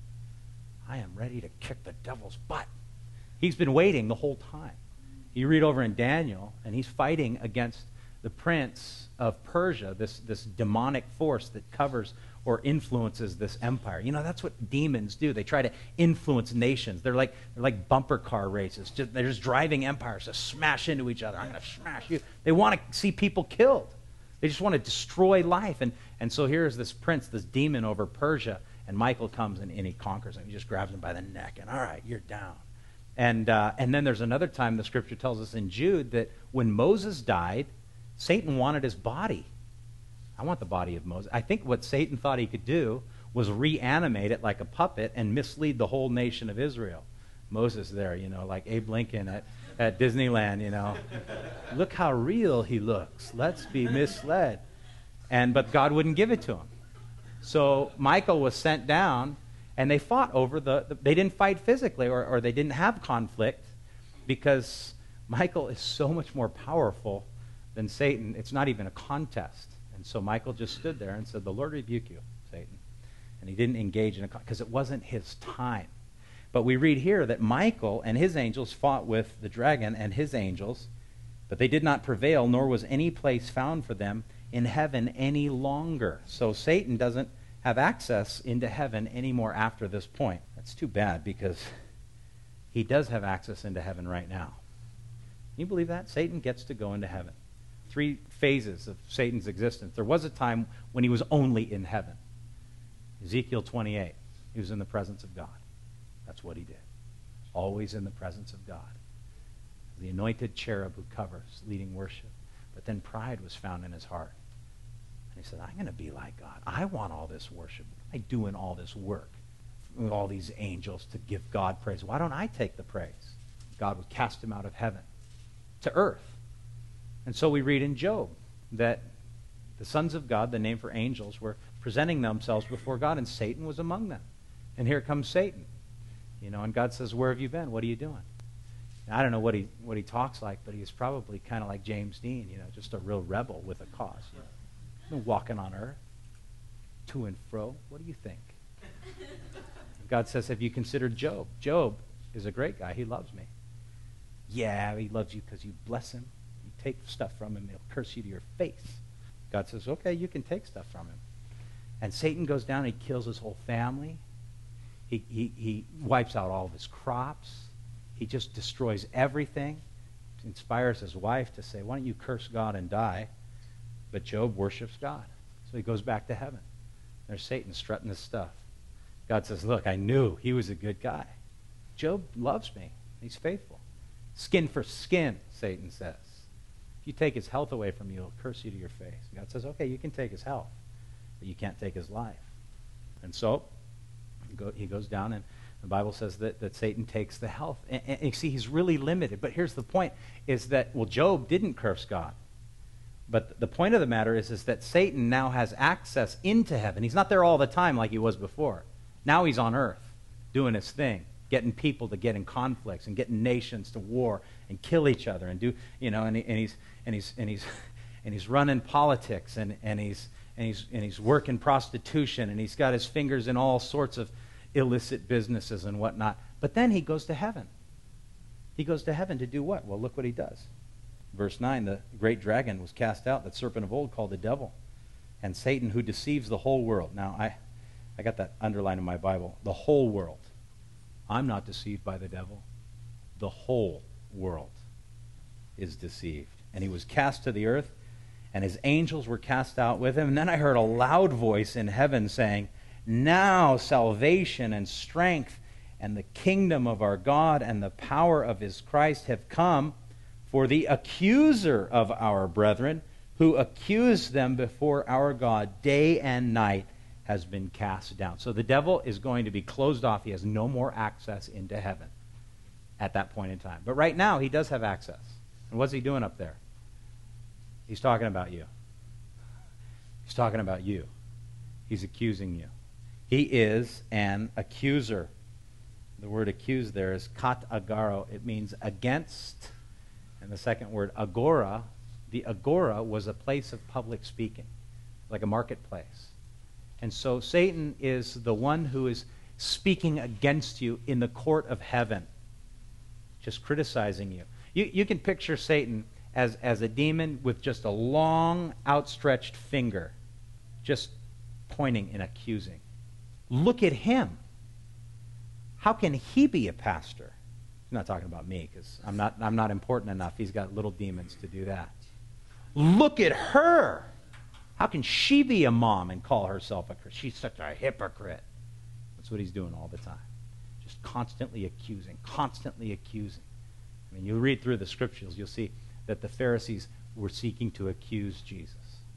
Speaker 1: I am ready to kick the devil's butt. He's been waiting the whole time. You read over in Daniel, and he's fighting against the prince of Persia, this, this demonic force that covers or influences this empire. You know, that's what demons do. They try to influence nations. They're like they're like bumper car races. Just, they're just driving empires to smash into each other. I'm going to smash you. They want to see people killed. They just want to destroy life. And, and so here's this prince, this demon over Persia, and Michael comes and, and he conquers him. He just grabs him by the neck, and all right, you're down. And, uh, and then there's another time the Scripture tells us in Jude that when Moses died, Satan wanted his body. I want the body of Moses. I think what Satan thought he could do was reanimate it like a puppet and mislead the whole nation of Israel. Moses there, you know, like Abe Lincoln at, at Disneyland, you know. Look how real he looks. Let's be misled. And but God wouldn't give it to him. So Michael was sent down, and they fought over the, the they didn't fight physically, or, or they didn't have conflict, because Michael is so much more powerful than Satan. It's not even a contest. And so Michael just stood there and said, "The Lord rebuke you, Satan." And he didn't engage in a because it wasn't his time. But we read here that Michael and his angels fought with the dragon and his angels, but they did not prevail, nor was any place found for them in heaven any longer. So Satan doesn't have access into heaven anymore after this point. That's too bad, because he does have access into heaven right now. Can you believe that? Satan gets to go into heaven. Three phases of Satan's existence. There was a time when he was only in heaven. Ezekiel twenty-eight, he was in the presence of God. That's what he did. Always in the presence of God. The anointed cherub who covers, leading worship. But then pride was found in his heart. And he said, I'm going to be like God. I want all this worship. I'm doing all this work with all these angels to give God praise. Why don't I take the praise? God would cast him out of heaven to earth. And so we read in Job that the sons of God, the name for angels, were presenting themselves before God, and Satan was among them. And here comes Satan. You know, and God says, where have you been? What are you doing? Now, I don't know what he what he talks like, but he's probably kind of like James Dean, you know, just a real rebel with a cause. You know? Been walking on earth, to and fro. What do you think? God says, have you considered Job? Job is a great guy. He loves me. Yeah, he loves you because you bless him. You take stuff from him, he'll curse you to your face. God says, okay, you can take stuff from him. And Satan goes down and he kills his whole family. He, he, he wipes out all of his crops. He just destroys everything. He inspires his wife to say, why don't you curse God and die? But Job worships God. So he goes back to heaven. There's Satan strutting his stuff. God says, look, I knew he was a good guy. Job loves me. He's faithful. Skin for skin, Satan says. If you take his health away from you, he'll curse you to your face. God says, okay, you can take his health, but you can't take his life. And so he goes down, and the Bible says that, that Satan takes the health. And, and you see, he's really limited. But here's the point, is that, well, Job didn't curse God. But the point of the matter is, is that Satan now has access into heaven. He's not there all the time like he was before. Now he's on earth doing his thing, getting people to get in conflicts and getting nations to war and kill each other and do, you know, and, he, and he's and he's and he's and he's running politics and, and he's and he's and he's working prostitution and he's got his fingers in all sorts of illicit businesses and whatnot. But then he goes to heaven. He goes to heaven to do what? Well, look what he does. Verse nine, the great dragon was cast out, that serpent of old called the devil, and Satan, who deceives the whole world. Now, I, I got that underlined in my Bible. The whole world. I'm not deceived by the devil. The whole world is deceived. And he was cast to the earth, and his angels were cast out with him. And then I heard a loud voice in heaven saying, now salvation and strength and the kingdom of our God and the power of his Christ have come, for the accuser of our brethren, who accused them before our God day and night, has been cast down. So the devil is going to be closed off. He has no more access into heaven at that point in time. But right now, he does have access. And what's he doing up there? He's talking about you. He's talking about you. He's accusing you. He is an accuser. The word accuse there is kat agaro. It means against. And the second word, agora, the agora was a place of public speaking, like a marketplace. And so Satan is the one who is speaking against you in the court of heaven, just criticizing you. You, you can picture Satan as, as a demon with just a long, outstretched finger, just pointing and accusing. Look at him. How can he be a pastor? He's not talking about me, because I'm not, I'm not important enough. He's got little demons to do that. Look at her. How can she be a mom and call herself a Christian? She's such a hypocrite. That's what he's doing all the time. Just constantly accusing, constantly accusing. I mean, you read through the scriptures, you'll see that the Pharisees were seeking to accuse Jesus.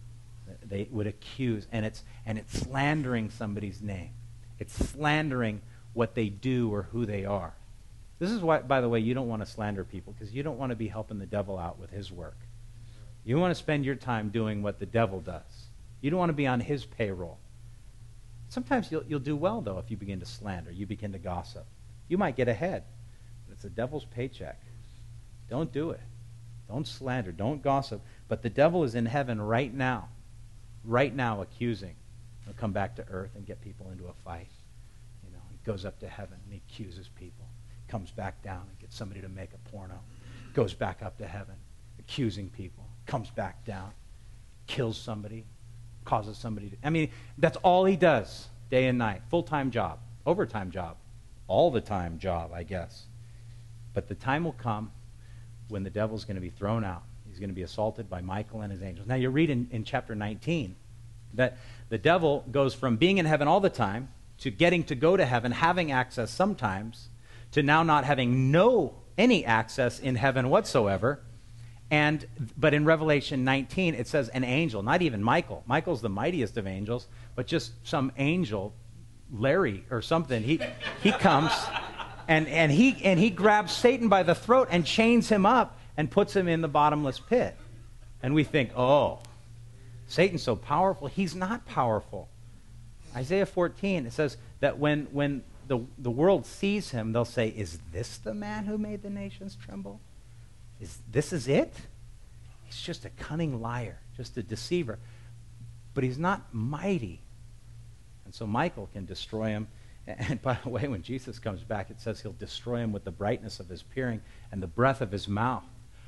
Speaker 1: They would accuse, and it's and it's slandering somebody's name. It's slandering what they do or who they are. This is why, by the way, you don't want to slander people, because you don't want to be helping the devil out with his work. You want to spend your time doing what the devil does. You don't want to be on his payroll. Sometimes you'll, you'll do well, though, if you begin to slander, you begin to gossip. You might get ahead, but it's the devil's paycheck. Don't do it. Don't slander. Don't gossip. But the devil is in heaven right now, right now accusing. He'll come back to earth and get people into a fight. You know, he goes up to heaven and he accuses people. Comes back down and gets somebody to make a porno. Goes back up to heaven, accusing people. Comes back down, kills somebody, causes somebody to... I mean, that's all he does, day and night. Full-time job, overtime job, all the time job, I guess. But the time will come when the devil's going to be thrown out. He's going to be assaulted by Michael and his angels. Now, you read in, in chapter nineteen that the devil goes from being in heaven all the time to getting to go to heaven, having access sometimes, to now not having no any access in heaven whatsoever. And but in Revelation nineteen, it says an angel, not even Michael. Michael's the mightiest of angels, but just some angel, Larry or something. He he comes and, and he and he grabs Satan by the throat and chains him up and puts him in the bottomless pit. And we think, oh, Satan's so powerful. He's not powerful. Isaiah fourteen, it says that when when the, the world sees him, they'll say, is this the man who made the nations tremble? Is this is it? He's just a cunning liar, just a deceiver. But he's not mighty. And so Michael can destroy him. And by the way, when Jesus comes back, it says he'll destroy him with the brightness of his appearing and the breath of his mouth.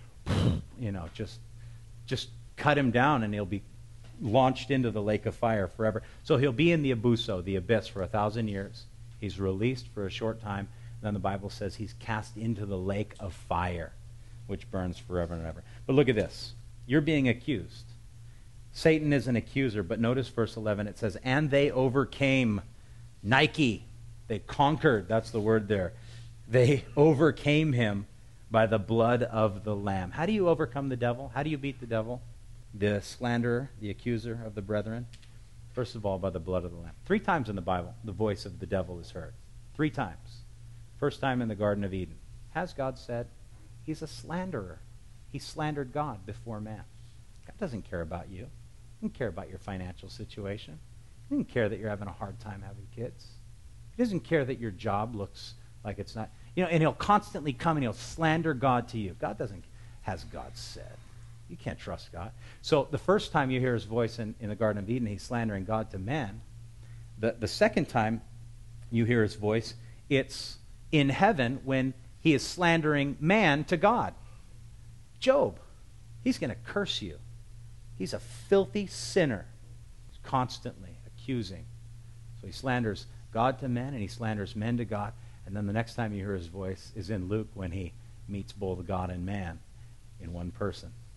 Speaker 1: You know, just, just cut him down and he'll be launched into the lake of fire forever. So he'll be in the abuso, the abyss, for a thousand years. He's released for a short time. Then the Bible says he's cast into the lake of fire, which burns forever and ever. But look at this. You're being accused. Satan is an accuser, but notice verse eleven. It says, and they overcame. Nike. They conquered. That's the word there. They overcame him by the blood of the Lamb. How do you overcome the devil? How do you beat the devil? The slanderer, the accuser of the brethren? First of all, by the blood of the Lamb. Three times in the Bible, the voice of the devil is heard. Three times. First time in the Garden of Eden. Has God said? He's a slanderer. He slandered God before man. God doesn't care about you. He doesn't care about your financial situation. He doesn't care that you're having a hard time having kids. He doesn't care that your job looks like it's not. You know, and he'll constantly come and he'll slander God to you. God doesn't, has God said. You can't trust God. So the first time you hear his voice in, in the Garden of Eden, he's slandering God to man. The, the second time you hear his voice, it's in heaven when he is slandering man to God. Job, he's going to curse you. He's a filthy sinner, constantly accusing. So he slanders God to men and he slanders men to God. And then the next time you hear his voice is in Luke when he meets both God and man in one person.